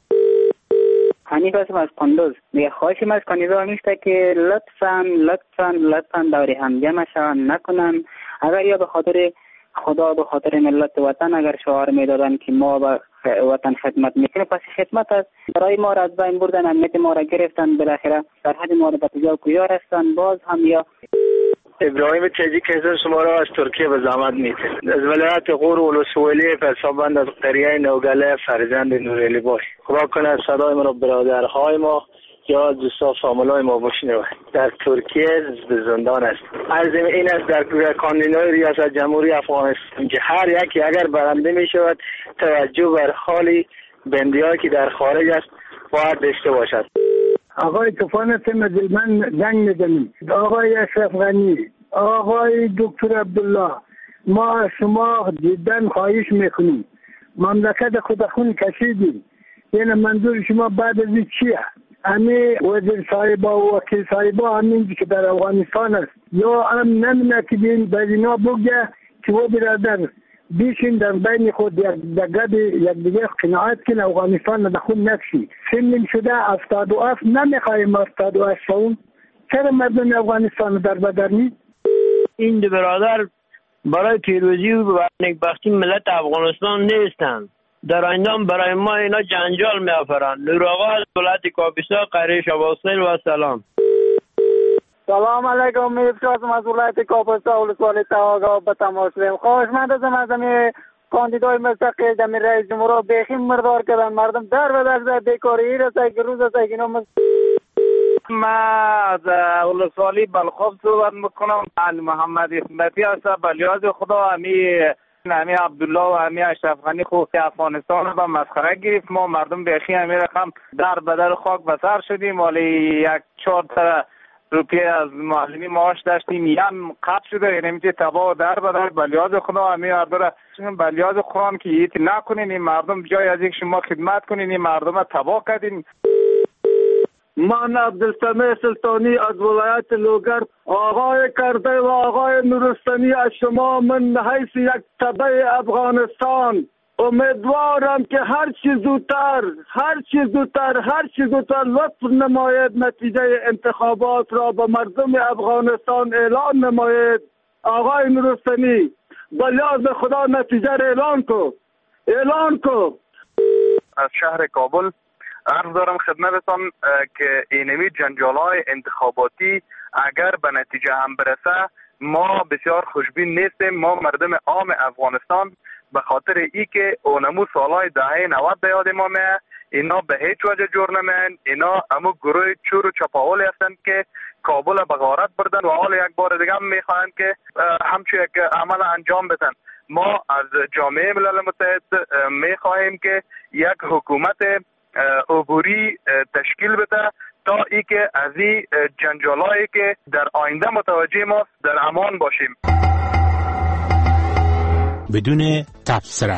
حنیف هستم از قندوز. میگه خواهشم از کاندیدا میشته که لطفاً لطفاً لطفاً دور هم جمع شوند نکنن. اگر یا به خاطر خدا به خاطر ملت وطن اگر شعار میدادن که ما به وطن خدمت میکنیم پس خدمت است. برای ما را از بین بردن امنیت ما را گرفتن بالاخره سرحد ما را به کجا کجا رساندن. باز هم یا ابراهیم تجیک هستم شما را از ترکیه به زحمت میتونم از ولایت غور و ولسوالی فیصلبند از قریه نوگله فرزند نوریلی باش. خدا کنه صدای ما را برادرهای ما یا دوستا فامیلای ما بشنوه. در ترکیه به زندان است. عرضم این است در کاندیدای ریاست جمهوری افغانستان که هر یکی اگر برنده می شود توجه بر حالی بندی‌هایی که در خارج است باید داشته باشد. آقای طوفان هستم از من زنگ میزنیم. آقای اشرف غنی، آقای دکتر عبدالله، ما شما جدا خواهش میکنیم مملکت خود خون کشیدیم. یعنی منظور شما بعد از این چیه؟ همه وزیر صاحبا و وکیل صاحبا همین که در افغانستان است یا هم نمینه که بین بزینا بگه که و برادر بیشین در بین خود یک دگد یک دیگه قناعت کن افغانستان در خون نکشی. سنیم شده افتاد و اف نمیخوایم افتاد و اف شون. چرا مردم افغانستان در بدر نید؟ این دو برادر برای پیروزی و نیکبختی ملت افغانستان نیستند. در آینده برای ما اینا جنجال می آفرند. نور آقا از ولایت کاپیسا قریه شباسخیل و سلام. سلام علیکم. میفشازم از ولایت کاپیسا ولسوالی تواگا به تماشلیم. خواهشمند ازم از همین کاندیدای مستقل دمی رئیس جمهور بیخیم مردار کردن. مردم در و در در بیکاری رسای که روز رسای که اینا ما از ولسوالی بلخوف صحبت میکنم. علی محمد اسمتی هستم. بلیاد خدا همی نمی عبدالله و همی اشرف غنی خوب افغانستان رو به مسخره گرفت. ما مردم بیخی همی رقم در بدر خاک بسر شدیم. ولی یک چهار تا روپیه از معلمی معاش داشتیم یم قطع شده. یعنی میشه تباه در بدر. بلیاد خدا همی ارداره بلیاد قرآن که ایتی نکنین. این مردم جای از یک شما خدمت کنین. این مردم تباه کردین. من عبدالسمیع سلطانی از ولایت لوگر. آقای کرده و آقای نورستانی از شما من حیث یک تبع افغانستان امیدوارم که هر چی زودتر هر چی زودتر هر چی زودتر لطف نماید نتیجه انتخابات را به مردم افغانستان اعلان نماید. آقای نورستانی بلیاد خدا نتیجه را اعلان کو اعلان کو. از شهر کابل عرض دارم خدمتتان که اینمی جنجال‌های انتخاباتی اگر به نتیجه هم برسه ما بسیار خوشبین نیستیم. ما مردم عام افغانستان به خاطر ای که اونمو سالهای دهه نود به یاد ما میه اینا به هیچ وجه جور نمین. اینا امو گروه چور و چپاولی هستند که کابل به غارت بردن و حال یک بار دیگه هم میخواهند که همچون یک عمل انجام بدن. ما از جامعه ملل متحد میخواهیم که یک حکومت عبوری تشکیل بده تا ای که از این جنجالایی که در آینده متوجه ماست در امان باشیم. بدون تبصره.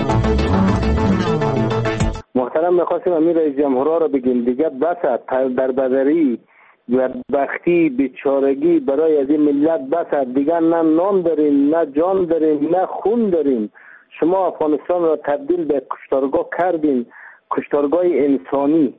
محترم میخواستیم امیر رئیس جمهورها را بگیم دیگه بس در بدری بدبختی بیچارگی برای از این ملت بس دیگه. نه نان داریم نه جان داریم نه خون داریم. شما افغانستان را تبدیل به کشتارگاه کردین، کشتارگاه انسانی.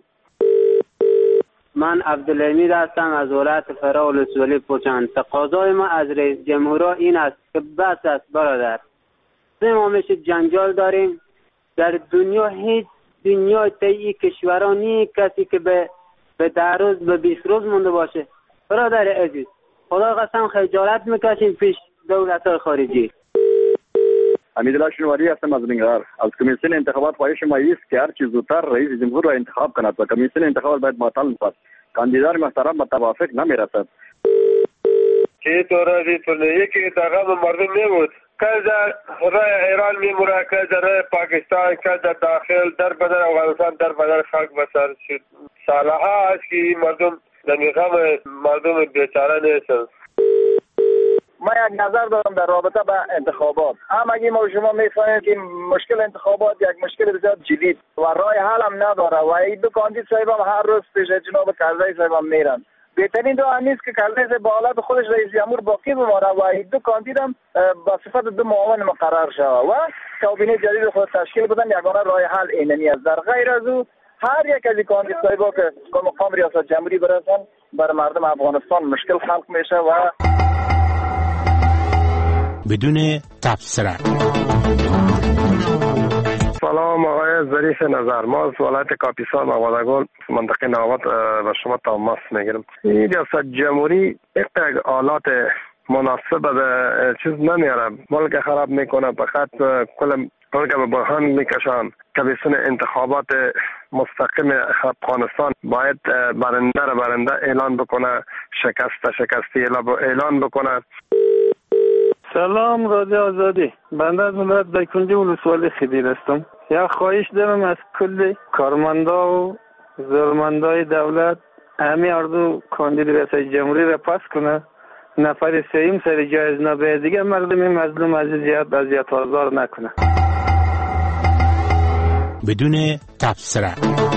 من عبدالحمید هستم از ولایت فرا ولسوالی پوچان. تقاضای ما از رئیس جمهور این است که بس است برادر. سه ما میشه جنجال داریم در دنیا. هیچ دنیا تایی کشورانی کسی که به به ده روز به بیست روز مونده باشه. برادر عزیز خدا قسم خجالت میکشیم پیش دولت‌های خارجی. حمیدالله شنواری هستم از بنگلار. از کمیسیون انتخابات خواهش ما است که هر چیز زودتر رئیس جمهور را انتخاب کند و کمیسیون انتخابات باید معطل نشود. کاندیدای محترم به توافق نمیرسد. که طوری طوری یکی تقام مردم نبود که در رای ایران میمونه، که در رای پاکستان، که در داخل در بدن افغانستان در بدن خاک بسر شد. سالها است که این مردم در غم مردم بیچاره نیستند. ما یک نظر دارم در رابطه با انتخابات. هم اگه ما شما میفهمیم که مشکل انتخابات یک مشکل بسیار جدید و راه حل هم نداره و این دو کاندید صاحب هم هر روز پیش جناب کرزی صاحب هم میرن. بهترین راه نیست که کرزی صاحب با حالت خودش رئیس جمهور باقی بمانه و این دو کاندید هم با صفت دو معاون مقرر شود و کابینه جدید خود تشکیل بدن. یگانه راه حل اینمی است. در غیر از او هر یک از کاندید صاحبا که به مقام ریاست جمهوری برسن بر مردم افغانستان مشکل خلق میشه و بدون تبصره. سلام آقای ظریف نظر، ما از ولایت کاپیسا مغادگل منطقه ناوات به شما تماس میگیرم. این ریاست جمهوری یک آلات مناسب به چیز نمیاره، ملک خراب میکنه، فقط کل ملک به بحران میکشان. کمیسیون انتخابات مستقیم افغانستان باید برنده را برنده اعلان بکنه، شکست شکستی اعلان بکنه. سلام رادیو آزادی، بنده از ولایت دایکنډي ولسوالۍ خدیر هستم. یا خواهش دارم از کل کارمندا و زورمندای دولت همه اردو کاندید ریاست جمهوری را پس کنه، نفر سوم سر جایز نبه، دیگه مردم مظلوم از زیاد اذیت آزار نکنه. بدون تبصره.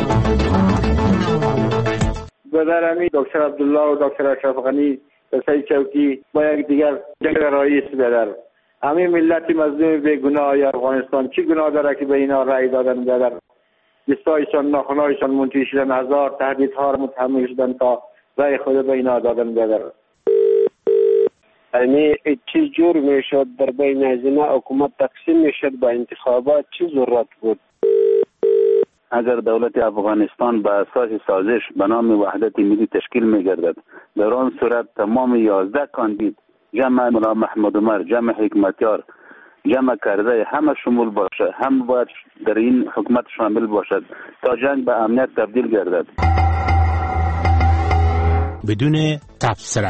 بدرمی دکتر عبدالله و دکتر اشرف غنی سید چوکی با یک دیگر جنگ رئیس بدر. همه ملت مظلوم بیگناه افغانستان چی گناه داره که به اینا رأی دادن بدر؟ دستایشان ناخنایشان منتهی شدن، هزار تهدیدها را متحمل شدن تا رأی خود به اینا دادن بدر. یعنی چی جور میشد در بین از اینا حکومت تقسیم میشد با انتخابات چی ضرورت بود؟ اگر دولت افغانستان به اساس سازش به نام وحدت ملی تشکیل می‌گردد، در آن صورت تمام یازده کاندید، جمع مولا محمد عمر، جمع حکمتیار، جمع کرزی همه شمول باشد، هم باید در این حکومت شامل باشد تا جنگ به امنیت تبدیل گردد. بدون تبصره.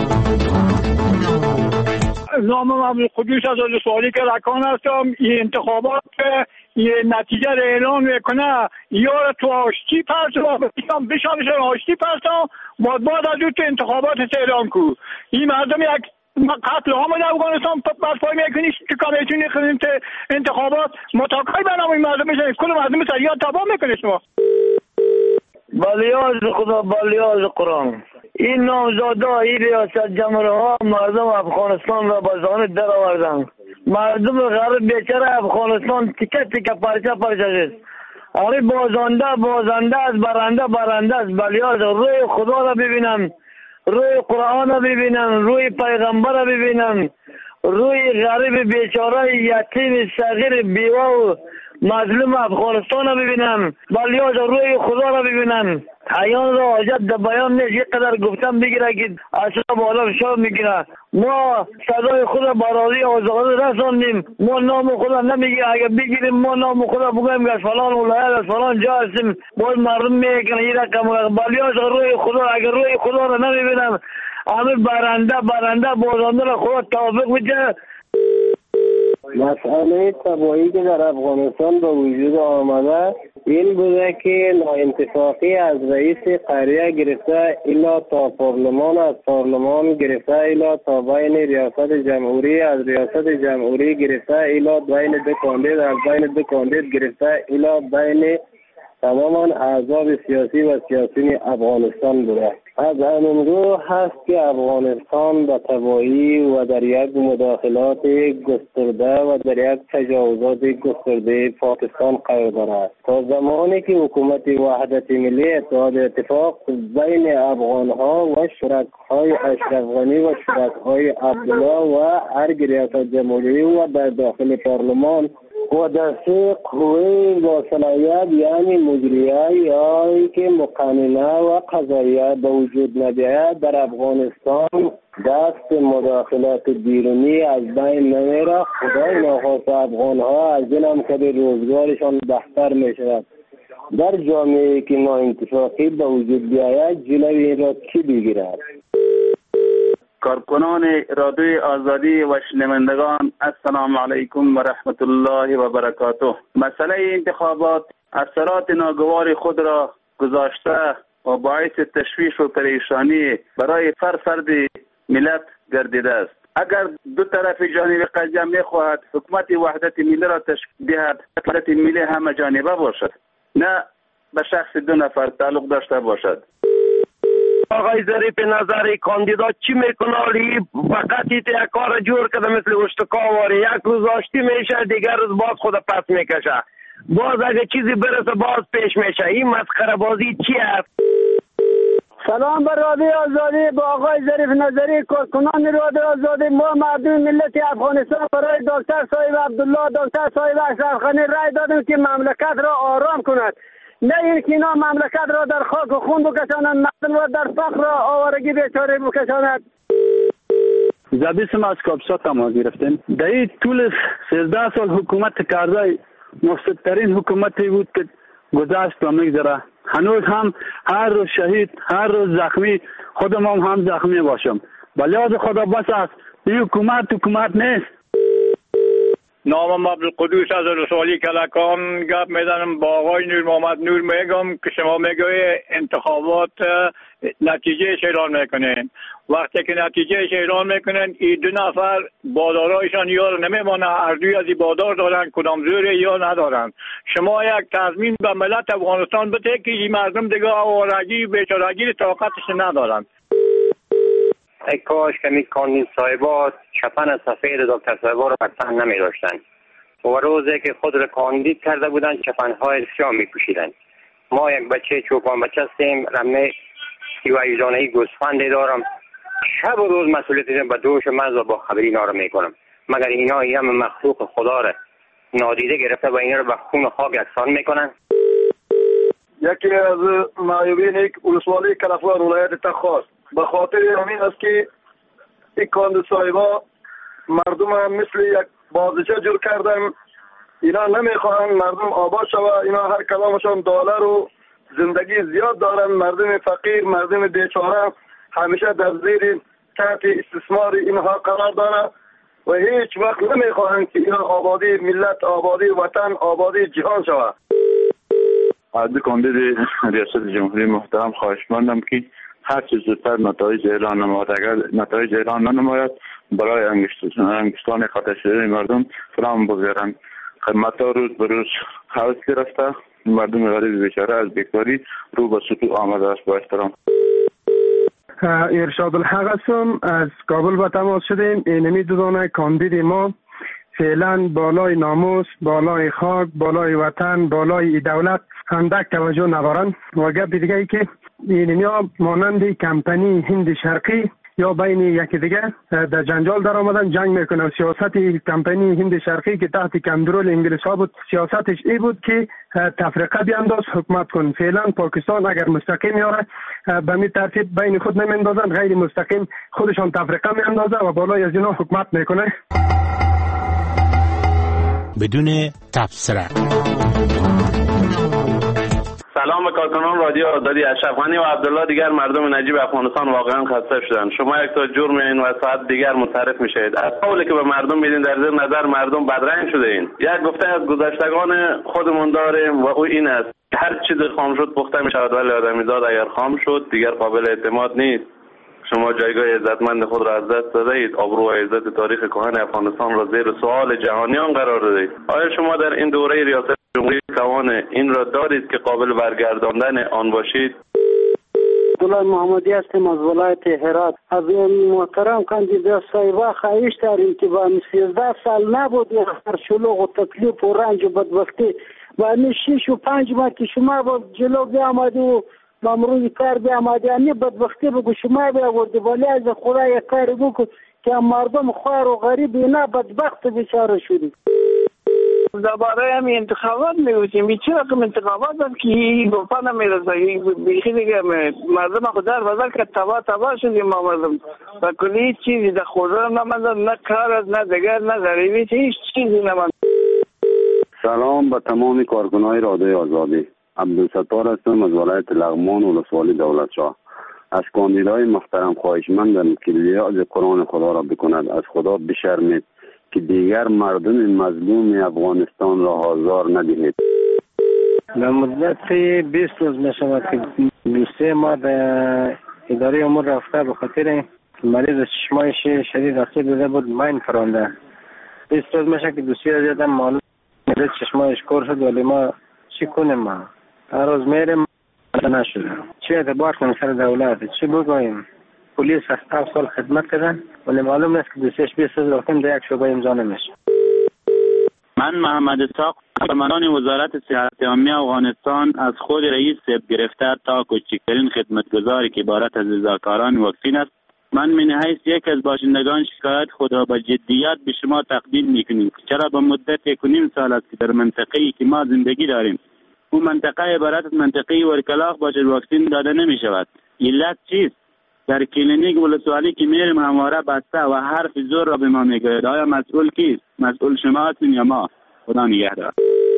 نامم عبد القدوس از ولسوالی که رکان هستم. این انتخابات یه نتیجه رو اعلان میکنه یا تو آشتی پرسا بشانش آشتی پرسا بعد بعد از اون تو انتخابات اعلان کو. این مردم یک قتل عام در افغانستان برپای میکنی که کمیسیون خدمت انتخابات متاکای برنامه این مردم میشن کل مردم سریعا تباه میکنه. شما بالیاز خدا بالیاز قرآن این نامزاده این ریاست جمهوری ها مردم افغانستان را با زانه در آوردن. مردم غرب بیچاره افغانستان تیکه تیکه پرچه پرچه است. آره بازنده بازنده است، برنده برنده است. بالیاز روی خدا را ببینن، روی قرآن را ببینن، روی پیغمبر را ببینن، روی غریب بیچاره یتیم صغیر بیوه و مظلوم افغانستان را ببینن. بالیاز روی خدا را ببینن. حیان را حاجت در بیان نیست، یک قدر گفتم بگیره که اصلا بالا شاب میگیره. ما صدای خود را برای آزادی رساندیم، ما نام خود را نمیگیم. اگر بگیریم ما نام خود را بگویم که از فلان ولایت از فلان جا هستیم باز مردم میکنه این رقم. بالیاز روی خدا، اگر روی خدا را نمیبینم همه برنده برنده بازنده را خدا توافق بده. مسئله تباهی که در افغانستان به وجود آمده این بوده که ناانتفاقی از رئیس قریه گرفته الا تا پارلمان، از پارلمان گرفته الا تا بین ریاست جمهوری، از ریاست جمهوری گرفته الا بین دو کاندید، از بین دو کاندید گرفته الا بین تماما احزاب سیاسی و سیاسیون افغانستان بوده. از همین رو هست که افغانستان به تباهی و در یک مداخلات گسترده و در یک تجاوزات گسترده پاکستان قرار دارد. تا زمانی که حکومت وحدت ملی اتحاد اتفاق بین افغانها و شرکای اشرف غنی و شرکای عبدالله و هر ریاست جمهوری و در داخل پارلمان و دسته قوه با صلاحیت یعنی مجریه یا که مقننه و قضاییه به وجود نبیاید در افغانستان دست مداخلات بیرونی از بین نمیره. خدای ناخواسته افغان ها از این هم که روزگارشان بهتر می شود. در جامعه که ناانتفاقی به وجود بیاید جلوی این را کی بگیرد؟ کارکنان رادیوی آزادی و شنوندگان السلام علیکم و رحمت الله و برکاته. مسئله انتخابات اثرات ناگوار خود را گذاشته و باعث تشویش و پریشانی برای فر فرد ملت گردیده است. اگر دو طرف جانب قضیه میخواهد حکومت وحدت ملی را تشکیل دهد، وحدت ملی همه جانبه باشد، نه به شخص دو نفر تعلق داشته باشد. آقای ظریف نظری کاندیدات چی میکنه؟ فقط یک کار جور کرده مثل اشتکاواری، یک روز آشتی میشه دیگر روز باز خود پس میکشه، باز اگه چیزی برسه باز پیش میشه. این مسخره بازی چی است؟ سلام بر رادیو آزادی. با آقای ظریف نظری کارکنان رادیو آزادی، ما مردم ملت افغانستان برای دکتر صاحب عبدالله دکتر صاحب اشرف غنی رای دادیم که مملکت را آرام کند، نه اینکه اینا مملکت را در خاک و خون بکشانند، مردم را در فقر و آوارگی بیچاره بکشانند. زبیسم از کابسا تماس گرفتیم. در این طول سیزده سال حکومت کرده مفسدترین حکومتی بود که گذشت و میگذره. هنوز هم هر روز شهید، هر روز زخمی، خودم هم, هم زخمی باشم. بلیاد خدا بس است. این حکومت حکومت نیست. نامم عبدالقدوس از رسوالی کلکان گپ میزنم. با آقای نور محمد نور میگم که شما میگوی انتخابات نتیجهش اعلان میکنین. وقتی که نتیجهش اعلان میکنین این دو نفر بادارایشان یار نمیمانه، هر دوی از این بادار دارن، کدام زوری یا ندارن. شما یک تضمین به ملت افغانستان بده که این مردم دیگه آوارگی بیچارگی طاقتش ندارن. ای کاش که می کاندید صاحبات چپن سفید دکتر صاحبا رو بطن نمی داشتن و روزی که خود را کاندید کرده بودن چپنهای سیاه می پوشیدن. ما یک بچه چوپان بچه هستیم، رمه سیوایزانهی گوسفندی دارم، شب و روز مسئولیتیم به دوش من و با خبری اینا رو می کنم، مگر اینا هم مخلوق خدا را نادیده گرفته و اینا رو به خون خاک یکسان می کنن. یکی از معیوبین یک ولسوالی کلفگان ولایت تخار به خاطر همین است که این کاندید صاحبا مردم هم مثل یک بازیچه جور کردن. اینا نمیخواهند مردم آباد شود. اینا هر کلامشان دلار و زندگی زیاد دارن. مردم فقیر، مردم بیچاره همیشه در زیر تحت استثمار اینها قرار دارند و هیچ وقت نمیخواهند که اینا آبادی ملت، آبادی وطن، آبادی جهان شود. از کاندید ریاست جمهوری محترم خواهشمندم که هر چیز زودتر نتایج اعلان نماید. اگر نتایج اعلان ننماید برای انگشتان قطع شده مردم فرام بگذارند. خدمت‌ها روز به روز حوض گرفته، مردم غریب بیچاره از بیکاری رو به سطوح آمده است. با احترام. ارشاد الحق هستم، از کابل با تماس شدیم. اینمی دو دانه کاندید ما فعلا بالای ناموس، بالای خاک، بالای وطن، بالای دولت اندک توجه ندارن و گپ دیگه ای که اینمی ها مانند کمپانی هند شرقی یا بین یکی دیگه در جنجال در آمدن، جنگ میکنن. سیاست کمپانی هند شرقی که تحت کنترل انگلیس ها بود، سیاستش ای بود که تفریقه بیانداز، حکومت کن. فعلا پاکستان اگر مستقیم میاره به می ترتیب بین خود نمیندازن، غیر مستقیم خودشان تفریقه میاندازه و بالای از اینا حکومت میکنه بدون تبصره. سلام به کارکنان رادیو آزادی. اشرف غنی و عبدالله دیگر مردم نجیب افغانستان واقعا خسته شدن. شما یک تا جرم این و ساعت دیگر متعرف میشید. از قولی که به مردم میدین در زیر نظر مردم بدرنگ شده این. یک گفته از گذشتگان خودمون داریم و او این است: هر چیز خام شد پخته میشود، ولی آدمیزاد اگر خام شد دیگر قابل اعتماد نیست. شما جایگاه عزتمند خود را از دست داده اید. آبرو و عزت تاریخ کهن افغانستان را زیر سوال جهانیان قرار دادید. آیا شما در این دوره ریاست جمهوری توان این را دارید که قابل برگرداندن آن باشید؟ عبدالله محمدی هستیم از ولایت هرات. از محترم کاندید صاحبا خواهش داریم که با سیزده سال نبود هر شلوغ و تکلیف و رنج و بدبختی و همین شیش و پنج ماه که شما با جلو بیامدی و مامروی کار بیامدی همین بدبختی بگو شما بیاوردی، ولی از خدا یک کاری بکن که مردم خوار و غریب اینا بدبخت و بیچاره شدی. درباره همین انتخابات میگوییم این چه رقم انتخابات است که این گفته نمیرسه. بیخی دیگه مردم خود در بازار که تبا تبا شدیم ما مردم و کلی هیچ چیزی در خورده نماندن، نه کار است نه دیگر نه غریبی هیچ چیزی نماند. سلام به تمام کارکنای رادیوی آزادی. عبدالستار هستم از ولایت لغمان و ولسوالی دولت شاه. از کاندیدای محترم خواهشمندم که لیاز قرآن خدا را بکند، از خدا بشرمید که دیگر مردم مظلوم افغانستان را آزار ندهید. در مدت بیست روز می شود که دوسته ما در اداره امور رفته به خاطر مریض چشمایش شدید آسیب دیده بود ماین فرانده. بیست روز می شود که دوسته را زیادم معلوم مریض چشمایش کور شد، ولی ما چی کنیم؟ ما هر روز میریم نشده. چی اعتبار کنیم سر دولت؟ چی بگوییم؟ پلیس هفت سال خدمت کردن ولی معلوم نیست که دوستش بیست روز رفتیم در یک شعبه امضا نمیشه. من محمد اسحاق، کارمندان وزارت صحت عامه افغانستان از خود رئیس صاحب گرفته تا کوچکترین خدمتگزاری که عبارت از رضاکاران واکسین است، من من حیث یک از باشندگان شکایت خود را با جدیت به شما تقدیم میکنیم. چرا به مدت یک و نیم سال است که در منطقه‌ای که ما زندگی داریم، اون منطقه عبارت از منطقه ورکلاق باشد، واکسین داده نمی شود. علت چیست؟ در کلینیک ولسوالی که میریم همواره بسته و حرف زور را به ما میگوید. آیا مسئول کیست؟ مسئول شما هستین یا ما؟ خدا نگهدار.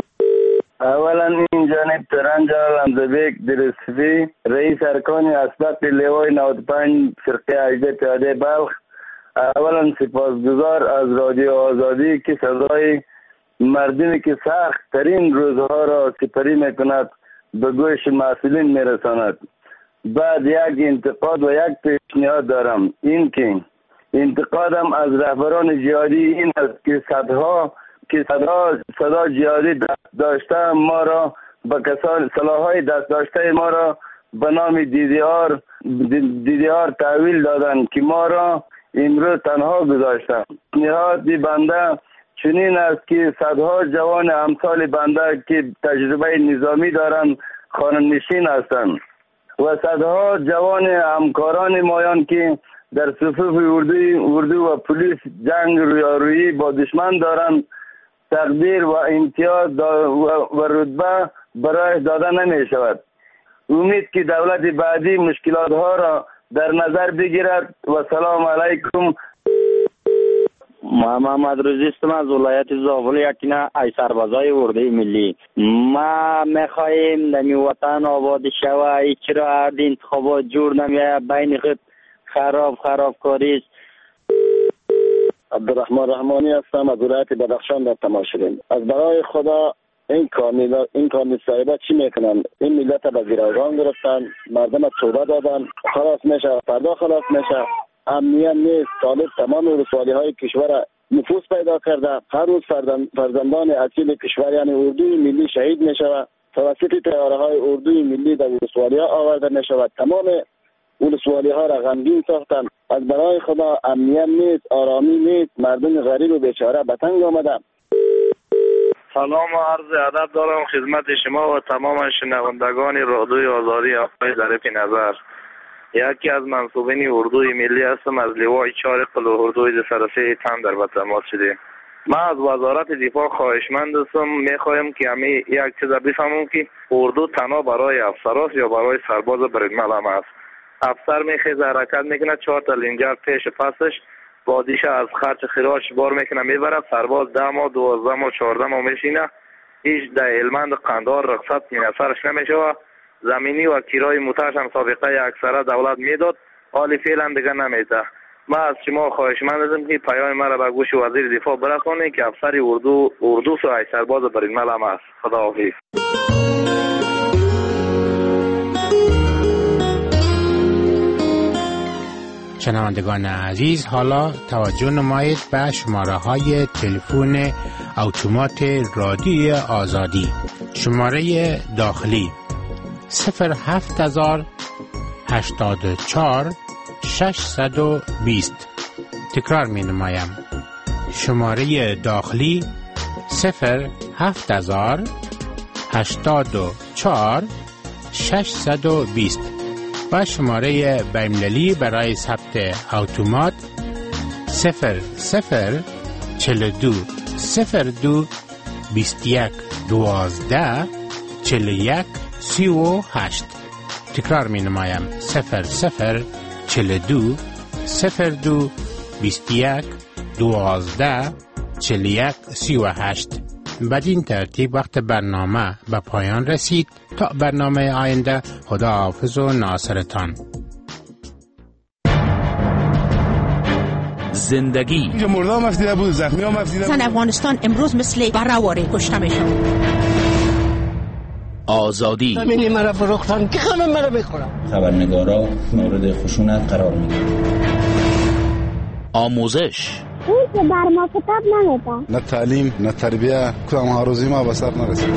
اولا این جانب ترنجال حمزبیک درسفی، رئیس ارکان اسبق لیوای نود و پنج فرقه هجده پیاده بلخ. اولا سپاسگزار از رادیو آزادی که صدای مردمی که سخت ترین روزها را سپری میکند به گوش مسئولین میرساند. بعد یک انتقاد و یک پیشنهاد دارم، این که انتقادم از رهبران جهادی این است که صدها که صدا صدا جهادی دست داشته ما را به کسان سلاح‌های دست داشته ما را به نام دیدی آر دیدی آر تحویل دادند که ما را امروز تنها گذاشتند. نهادی بنده چنین است که صدها جوان امثال بنده که تجربه نظامی دارند خانه‌نشین هستند و صدها جوان همکاران مایان که در صفوف اردو اردو و پلیس جنگ رویارویی با دشمن دارند، تقدیر و امتیاز و رتبه برای داده نمی شود. امید که دولت بعدی مشکلات ها را در نظر بگیرد و سلام علیکم. ما محمد رزیستم از ولایت زابل، یکینا ای سربازای اردوی ملی. ما میخواییم در وطن آباد شوه، چرا انتخابات جور نمیه، بین خود خراب خراب کاریست. عبدالرحمن رحمانی هستم از ولایت بدخشان در تماشرین. از برای خدا این کاندید این کاندید صاحبه چی میکنن؟ این ملت به گروگان گرفتن، مردم توبه دادن، خلاص میشه، فردا خلاص میشه. امنیت نیست. طالب تمام ولسوالی های کشور نفوذ پیدا کرده. هر روز فرزندان اصیل کشور یعنی اردوی ملی شهید میشود. توسط تیاره های اردوی ملی در ولسوالی ها آورده میشود. تمام ولسوالی ها را غمگین ساختن. از برای خدا امنیت نیست، آرامی نیست. مردم غریب و بیچاره به تنگ آمده. سلام و عرض ادب دارم خدمت شما و تمام شنوندگان رادیوی آزادی آقای ظریف نظر. یکی از منصوبین اردوی ملی هستم، از لوای چهار قلعه اردوی سرسه تن در تماس شدیم. ما از وزارت دفاع خواهشمند هستم، میخوایم که همه یک چیز بفهمم که اردو تنها برای افسراست یا برای سرباز بریدمل هم است. افسر میخیزه حرکت میکنه، چهار تا لنگر پیش پسش بادیش از خرچ خراش بار میکنه میبره، سرباز ده ماه دوازده ماه چهارده ماه میشینه، هیچ در هلمند قندهار رخصت میافرش نمیشه و زمینی و کرای موتاش هم سابقه اکثر دولت میداد، حالی فعلا دیگه نمیده. ما از شما خواهشمند هستم که پیام مرا به گوش وزیر دفاع برسونید که افسر اردو اردو و ای سرباز بریدمل هم است. خداحافظ. شنوندگان عزیز، حالا توجه نمایید به شماره های تلفن اتومات رادیوی آزادی. شماره داخلی صفر هفت هزار هشتاد و چهار ششصد و بیست. تکرار می نمایم. شماره داخلی صفر هفت هزار هشتاد و چهار ششصد و بیست و شماره بین‌المللی برای ثبت اتومات صفر صفر چهل و دو صفر دو بیست و یک دوازده چهل و یک سی و هشت. تکرار می نمایم. صفر صفر چهل و دو صفر دو بیست و یک دوازده چهل و یک سی و هشت. بدین ترتیب وقت برنامه به پایان رسید. تا برنامه آینده، خدا حافظ و ناصرتان. زندگی اینجا مرده هم افتیده بود، زخمی هم افتیده بود. زن افغانستان امروز مثل برآواره کشته میشن. آزادی همینی مرا فروختن که همه مرا بخورم. خبرنگارا مورد خشونت قرار میگیرن. آموزش اون که بر ما کتاب نمیده. نه تعلیم نه تربیه، کدام هاروزی ما به سر نرسید.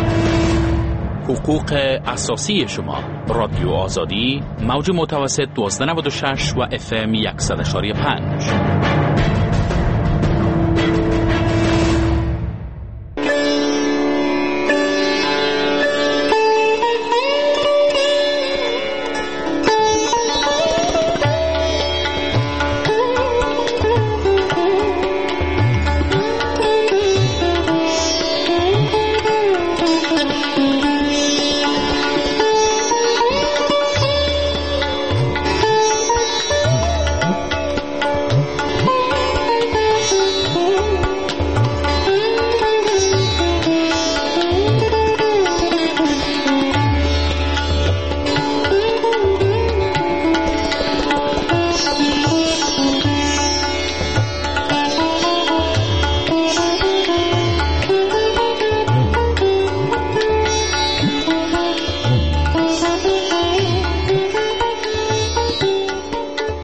حقوق اساسی شما. رادیو آزادی، موج متوسط دوازده نود و شش و اف ام صد و شش و پنج.